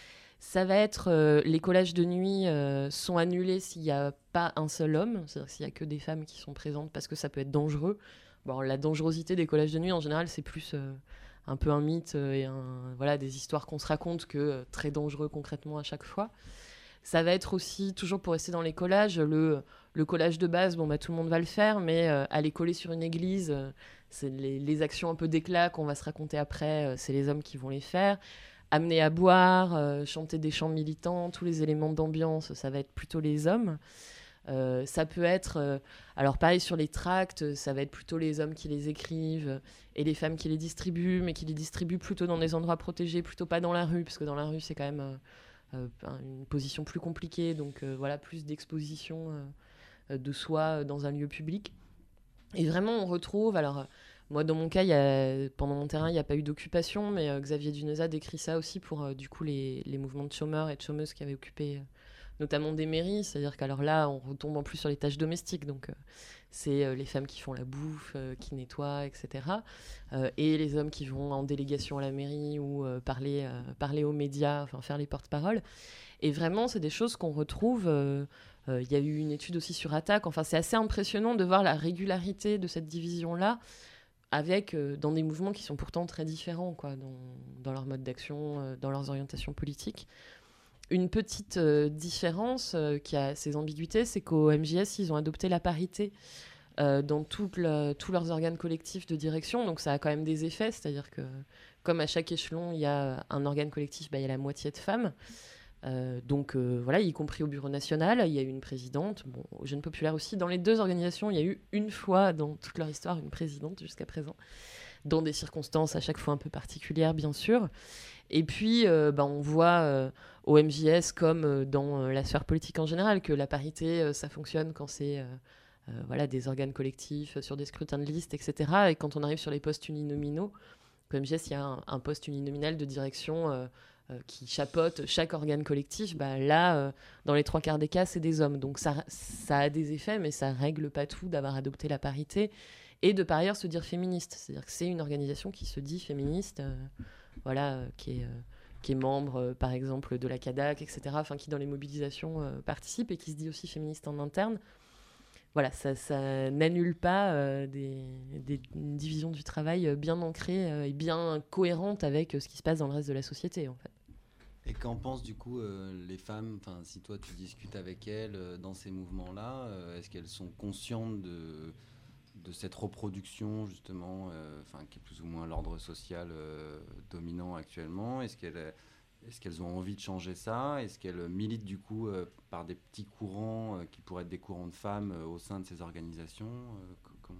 Ça va être euh, les collages de nuit euh, sont annulés s'il n'y a pas un seul homme, c'est-à-dire s'il n'y a que des femmes qui sont présentes, parce que ça peut être dangereux. Bon, la dangerosité des collages de nuit, en général, c'est plus euh, un peu un mythe euh, et un, voilà, des histoires qu'on se raconte que euh, très dangereux concrètement à chaque fois. Ça va être aussi, toujours pour rester dans les collages, le, le collage de base, bon, bah, tout le monde va le faire, mais euh, aller coller sur une église, euh, c'est les, les actions un peu d'éclat qu'on va se raconter après, euh, c'est les hommes qui vont les faire. Amener à boire, euh, chanter des chants militants, tous les éléments d'ambiance, ça va être plutôt les hommes. Euh, ça peut être, euh, alors pareil sur les tracts, ça va être plutôt les hommes qui les écrivent et les femmes qui les distribuent, mais qui les distribuent plutôt dans des endroits protégés, plutôt pas dans la rue, parce que dans la rue, c'est quand même... Euh, Euh, une position plus compliquée, donc euh, voilà, plus d'exposition euh, de soi dans un lieu public. Et vraiment, on retrouve, alors euh, moi dans mon cas, y a, pendant mon terrain, il n'y a pas eu d'occupation, mais euh, Xavier Duneza décrit ça aussi pour euh, du coup les, les mouvements de chômeurs et de chômeuses qui avaient occupé euh, notamment des mairies, c'est-à-dire qu'alors là, on retombe en plus sur les tâches domestiques, donc euh, c'est euh, les femmes qui font la bouffe, euh, qui nettoient, et cetera. Euh, et les hommes qui vont en délégation à la mairie ou euh, parler, euh, parler aux médias, enfin faire les porte-paroles. Et vraiment, c'est des choses qu'on retrouve. Il euh, euh, y a eu une étude aussi sur Attaque. Enfin, c'est assez impressionnant de voir la régularité de cette division-là, avec euh, dans des mouvements qui sont pourtant très différents, quoi, dans, dans leur mode d'action, euh, dans leurs orientations politiques. Une petite euh, différence euh, qui a ses ambiguïtés, c'est qu'au M J S, ils ont adopté la parité euh, dans toute le, tous leurs organes collectifs de direction. Donc ça a quand même des effets, c'est-à-dire que comme à chaque échelon, il y a un organe collectif, bah, il y a la moitié de femmes. Euh, donc euh, voilà, y compris au bureau national, il y a eu une présidente. Bon, aux Jeunes Populaires aussi. Dans les deux organisations, il y a eu une fois dans toute leur histoire une présidente jusqu'à présent, dans des circonstances à chaque fois un peu particulières, bien sûr. Et puis, euh, bah, on voit euh, au M J S, comme euh, dans euh, la sphère politique en général, que la parité, euh, ça fonctionne quand c'est euh, euh, voilà, des organes collectifs, euh, sur des scrutins de liste, et cetera. Et quand on arrive sur les postes uninominaux, au M J S, il y a un, un poste uninominal de direction euh, euh, qui chapeaute chaque organe collectif. Bah, là, euh, dans les trois quarts des cas, c'est des hommes. Donc ça, ça a des effets, mais ça règle pas tout d'avoir adopté la parité. Et de par ailleurs se dire féministe. C'est-à-dire que c'est une organisation qui se dit féministe... Euh, voilà, euh, qui, est, euh, qui est membre, euh, par exemple, de la C A D A C, et cetera, enfin, qui, dans les mobilisations, euh, participe et qui se dit aussi féministe en interne. Voilà, ça, ça n'annule pas euh, des, des, une division du travail bien ancrée euh, et bien cohérente avec euh, ce qui se passe dans le reste de la société, en fait. Et qu'en pensent, du coup, euh, les femmes, si toi, tu discutes avec elles euh, dans ces mouvements-là, euh, est-ce qu'elles sont conscientes de... de cette reproduction justement, euh, qui est plus ou moins l'ordre social euh, dominant actuellement? Est-ce qu'elle, est-ce qu'elles ont envie de changer ça? Est-ce qu'elles militent du coup euh, par des petits courants euh, qui pourraient être des courants de femmes euh, au sein de ces organisations? euh, comment...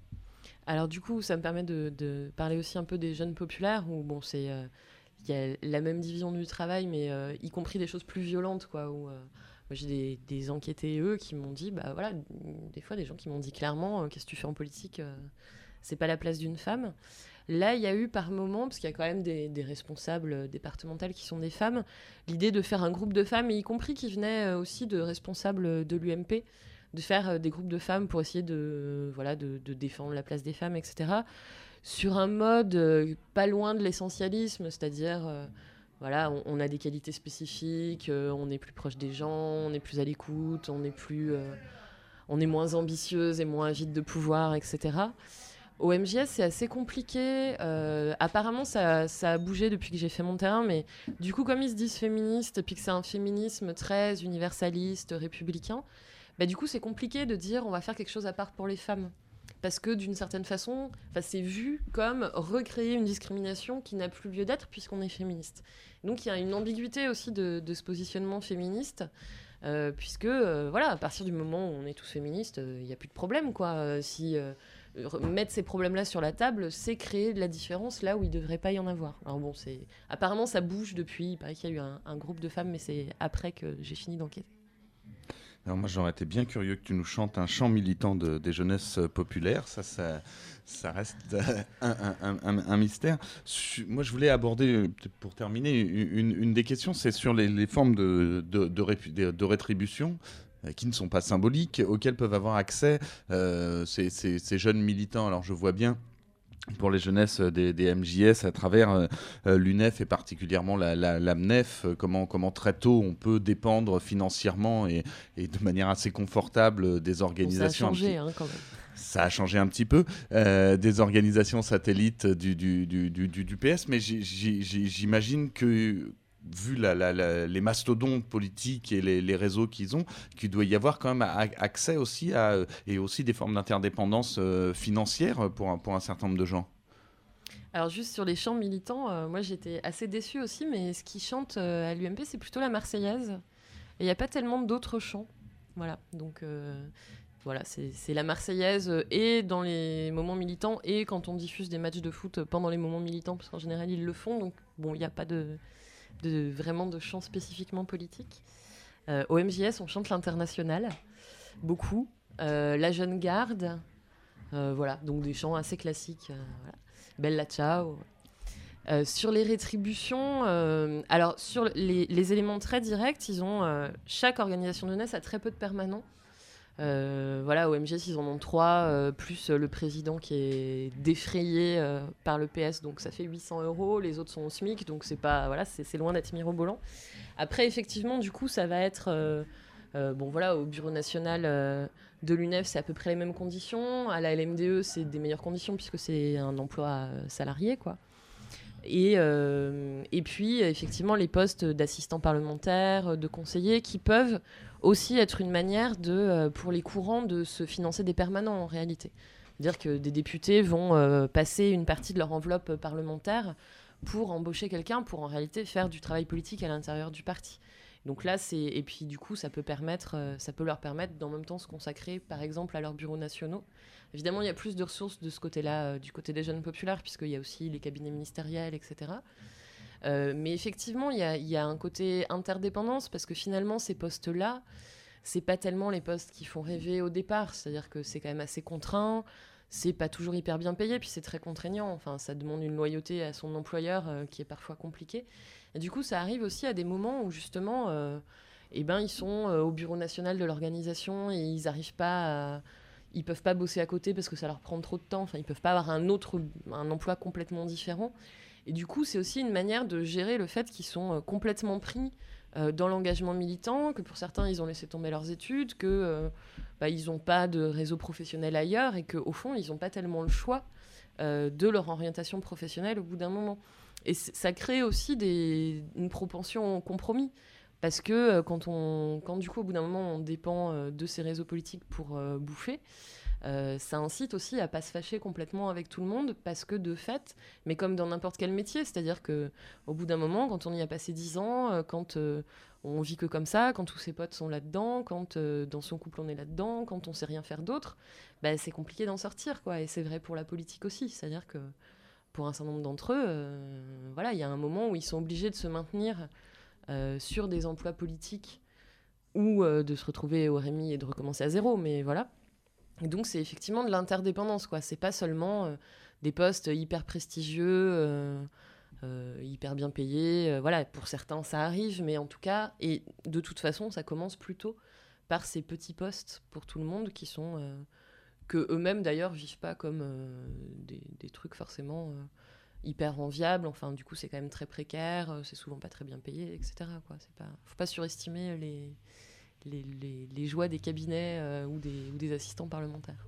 Alors du coup, ça me permet de, de parler aussi un peu des jeunes populaires, où bon, c'est... Euh, il y a la même division du travail, mais euh, y compris des choses plus violentes, quoi, où... Euh, Moi, j'ai des, des enquêtés, eux, qui m'ont dit, bah voilà, des fois, des gens qui m'ont dit clairement, euh, qu'est-ce que tu fais en politique, euh, c'est pas la place d'une femme. Là, il y a eu par moment, parce qu'il y a quand même des, des responsables départementales qui sont des femmes, l'idée de faire un groupe de femmes, y compris qui venaient euh, aussi de responsables de l'U M P, de faire euh, des groupes de femmes pour essayer de, euh, voilà, de, de défendre la place des femmes, et cetera, sur un mode euh, pas loin de l'essentialisme, c'est-à-dire... Euh, Voilà, on, on a des qualités spécifiques, euh, on est plus proche des gens, on est plus à l'écoute, on est plus, euh, on est moins ambitieuse et moins avide de pouvoir, et cetera. Au M J S, c'est assez compliqué. Euh, apparemment, ça, ça a bougé depuis que j'ai fait mon terrain, mais du coup, comme ils se disent féministes, puis que c'est un féminisme très universaliste, républicain, bah, du coup, c'est compliqué de dire on va faire quelque chose à part pour les femmes. Parce que d'une certaine façon, c'est vu comme recréer une discrimination qui n'a plus lieu d'être puisqu'on est féministe. Donc il y a une ambiguïté aussi de, de ce positionnement féministe, euh, puisque euh, voilà, à partir du moment où on est tous féministes, il euh, n'y a plus de problème, quoi. Euh, si euh, mettre ces problèmes-là sur la table, c'est créer de la différence là où il ne devrait pas y en avoir. Alors bon, c'est apparemment ça bouge depuis. Il paraît qu'il y a eu un, un groupe de femmes, mais c'est après que j'ai fini d'enquêter. Alors moi, j'aurais été bien curieux que tu nous chantes un chant militant de, des jeunesses populaires. Ça, ça, ça reste un, un, un, un mystère. Moi, je voulais aborder, pour terminer, une, une des questions, c'est sur les, les formes de, de, de, répu, de, de rétribution euh, qui ne sont pas symboliques, auxquelles peuvent avoir accès euh, ces, ces, ces jeunes militants. Alors, je vois bien pour les jeunesses des, des M J S à travers euh, l'U N E F et particulièrement la, la, la M N E F, euh, comment, comment très tôt on peut dépendre financièrement et, et de manière assez confortable des organisations. Bon, ça a changé, hein, quand même. Ça a changé un petit peu, euh, des organisations satellites du, du, du, du, du P S, mais j, j, j, j'imagine que vu la, la, la, les mastodontes politiques et les, les réseaux qu'ils ont, qu'il doit y avoir quand même accès aussi à, et aussi des formes d'interdépendance euh, financière pour un, pour un certain nombre de gens. Alors juste sur les chants militants, euh, moi j'étais assez déçue aussi, mais ce qu'ils chantent euh, à l'U M P, c'est plutôt la Marseillaise. Et il n'y a pas tellement d'autres chants. Voilà, donc euh, voilà, c'est, c'est la Marseillaise euh, et dans les moments militants et quand on diffuse des matchs de foot pendant les moments militants, parce qu'en général ils le font, donc bon, il n'y a pas de... De, vraiment de chants spécifiquement politiques. Euh, au M J S, on chante l'Internationale, beaucoup. Euh, la Jeune Garde, euh, voilà, donc des chants assez classiques. Euh, voilà. Bella Ciao. Euh, sur les rétributions, euh, alors sur les, les éléments très directs, ils ont, euh, chaque organisation de jeunesse a très peu de permanents. Euh, voilà, au M J S, ils en ont trois, euh, plus euh, le président qui est défrayé euh, par le P S, donc ça fait huit cents euros. Les autres sont au SMIC, donc c'est pas, voilà, c'est, c'est loin d'être mirobolant. Après, effectivement, du coup, ça va être, euh, euh, bon voilà, au bureau national euh, de l'U N E F, c'est à peu près les mêmes conditions. À la L M D E, c'est des meilleures conditions puisque c'est un emploi euh, salarié, quoi. Et, euh, et puis, effectivement, les postes d'assistants parlementaires, de conseillers, qui peuvent aussi être une manière de, euh, pour les courants de se financer des permanents, en réalité. C'est-à-dire que des députés vont euh, passer une partie de leur enveloppe parlementaire pour embaucher quelqu'un, pour en réalité faire du travail politique à l'intérieur du parti. Donc là, c'est... Et puis, du coup, ça peut, permettre, euh, ça peut leur permettre d'en même temps se consacrer, par exemple, à leurs bureaux nationaux. Évidemment, il y a plus de ressources de ce côté-là, euh, du côté des jeunes populaires, puisqu'il y a aussi les cabinets ministériels, et cetera. Euh, mais effectivement, il y a, y a un côté interdépendance, parce que finalement, ces postes-là, c'est pas tellement les postes qui font rêver au départ. C'est-à-dire que c'est quand même assez contraint, c'est pas toujours hyper bien payé, puis c'est très contraignant. Enfin, ça demande une loyauté à son employeur euh, qui est parfois compliquée. Et du coup, ça arrive aussi à des moments où, justement, euh, eh ben, ils sont euh, au bureau national de l'organisation et ils n'arrivent pas à... Ils peuvent pas bosser à côté parce que ça leur prend trop de temps. Enfin, ils peuvent pas avoir un autre, un emploi complètement différent. Et du coup, c'est aussi une manière de gérer le fait qu'ils sont euh, complètement pris euh, dans l'engagement militant, que pour certains, ils ont laissé tomber leurs études, que euh, bah, ils n'ont pas de réseau professionnel ailleurs et qu'au fond, ils n'ont pas tellement le choix euh, de leur orientation professionnelle au bout d'un moment. Et ça crée aussi des, une propension au compromis. Parce que euh, quand, on, quand du coup, au bout d'un moment, on dépend euh, de ces réseaux politiques pour euh, bouffer, euh, ça incite aussi à pas se fâcher complètement avec tout le monde, parce que de fait, mais comme dans n'importe quel métier, c'est-à-dire qu'au bout d'un moment, quand on y a passé dix ans, euh, quand euh, on vit que comme ça, quand tous ses potes sont là-dedans, quand euh, dans son couple on est là-dedans, quand on sait rien faire d'autre, bah, c'est compliqué d'en sortir, quoi. Et c'est vrai pour la politique aussi, c'est-à-dire que pour un certain nombre d'entre eux, euh, voilà, il y a un moment où ils sont obligés de se maintenir euh, sur des emplois politiques ou euh, de se retrouver au R M I et de recommencer à zéro, mais voilà. Et donc c'est effectivement de l'interdépendance, quoi. C'est pas seulement euh, des postes hyper prestigieux, euh, euh, hyper bien payés. Euh, voilà, pour certains ça arrive, mais en tout cas, et de toute façon, ça commence plutôt par ces petits postes pour tout le monde qui sont euh, que eux-mêmes d'ailleurs vivent pas comme euh, des, des trucs forcément euh, hyper enviables. Enfin, du coup, c'est quand même très précaire, euh, c'est souvent pas très bien payé, et cetera, quoi. C'est pas, faut pas surestimer les, les, les, les joies des cabinets euh, ou, des, ou des assistants parlementaires.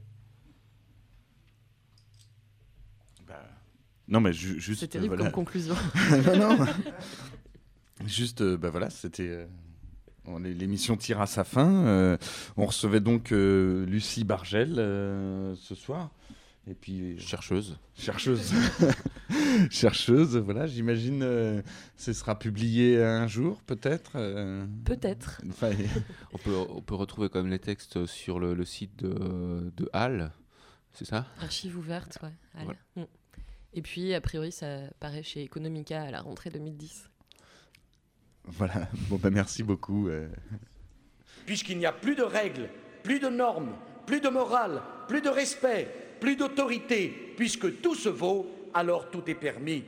Bah, non, mais ju- juste. C'est terrible euh, voilà. comme conclusion. non, non. Juste, euh, bah voilà, c'était. Euh... L'émission tire à sa fin. Euh, on recevait donc euh, Lucie Bargel euh, ce soir. Et puis, chercheuse. Chercheuse. Chercheuse, voilà, j'imagine euh, ce sera publié un jour, peut-être euh... Peut-être. Enfin, on, peut, on peut retrouver quand même les textes sur le, le site de, de Halle, c'est ça ? Archives ouvertes, ouais. Voilà. Mm. Et puis, a priori, ça paraît chez Economica à la rentrée deux mille dix. Voilà, bon ben merci beaucoup. Euh... Puisqu'il n'y a plus de règles, plus de normes, plus de morale, plus de respect, plus d'autorité, puisque tout se vaut, alors tout est permis.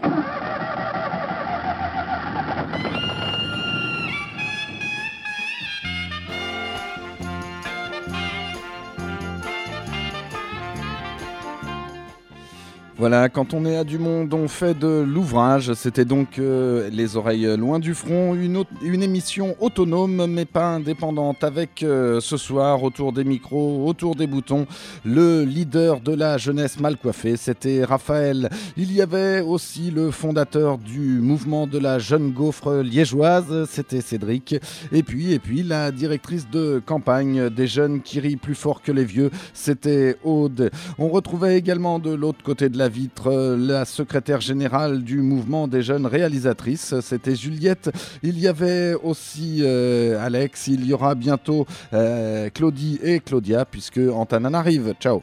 Voilà, quand on est à Dumont, on fait de l'ouvrage. C'était donc euh, Les Oreilles Loin du Front, une, autre, une émission autonome mais pas indépendante, avec euh, ce soir, autour des micros, autour des boutons, le leader de la jeunesse mal coiffée, c'était Raphaël. Il y avait aussi le fondateur du mouvement de la jeune gaufre liégeoise, c'était Cédric. Et puis, et puis la directrice de campagne des jeunes qui rient plus fort que les vieux, c'était Aude. On retrouvait également de l'autre côté de la vitre, la secrétaire générale du mouvement des jeunes réalisatrices, c'était Juliette. Il y avait aussi euh, Alex, il y aura bientôt euh, Claudie et Claudia, puisque Antanan arrive. Ciao.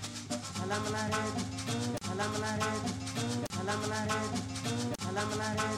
Alamana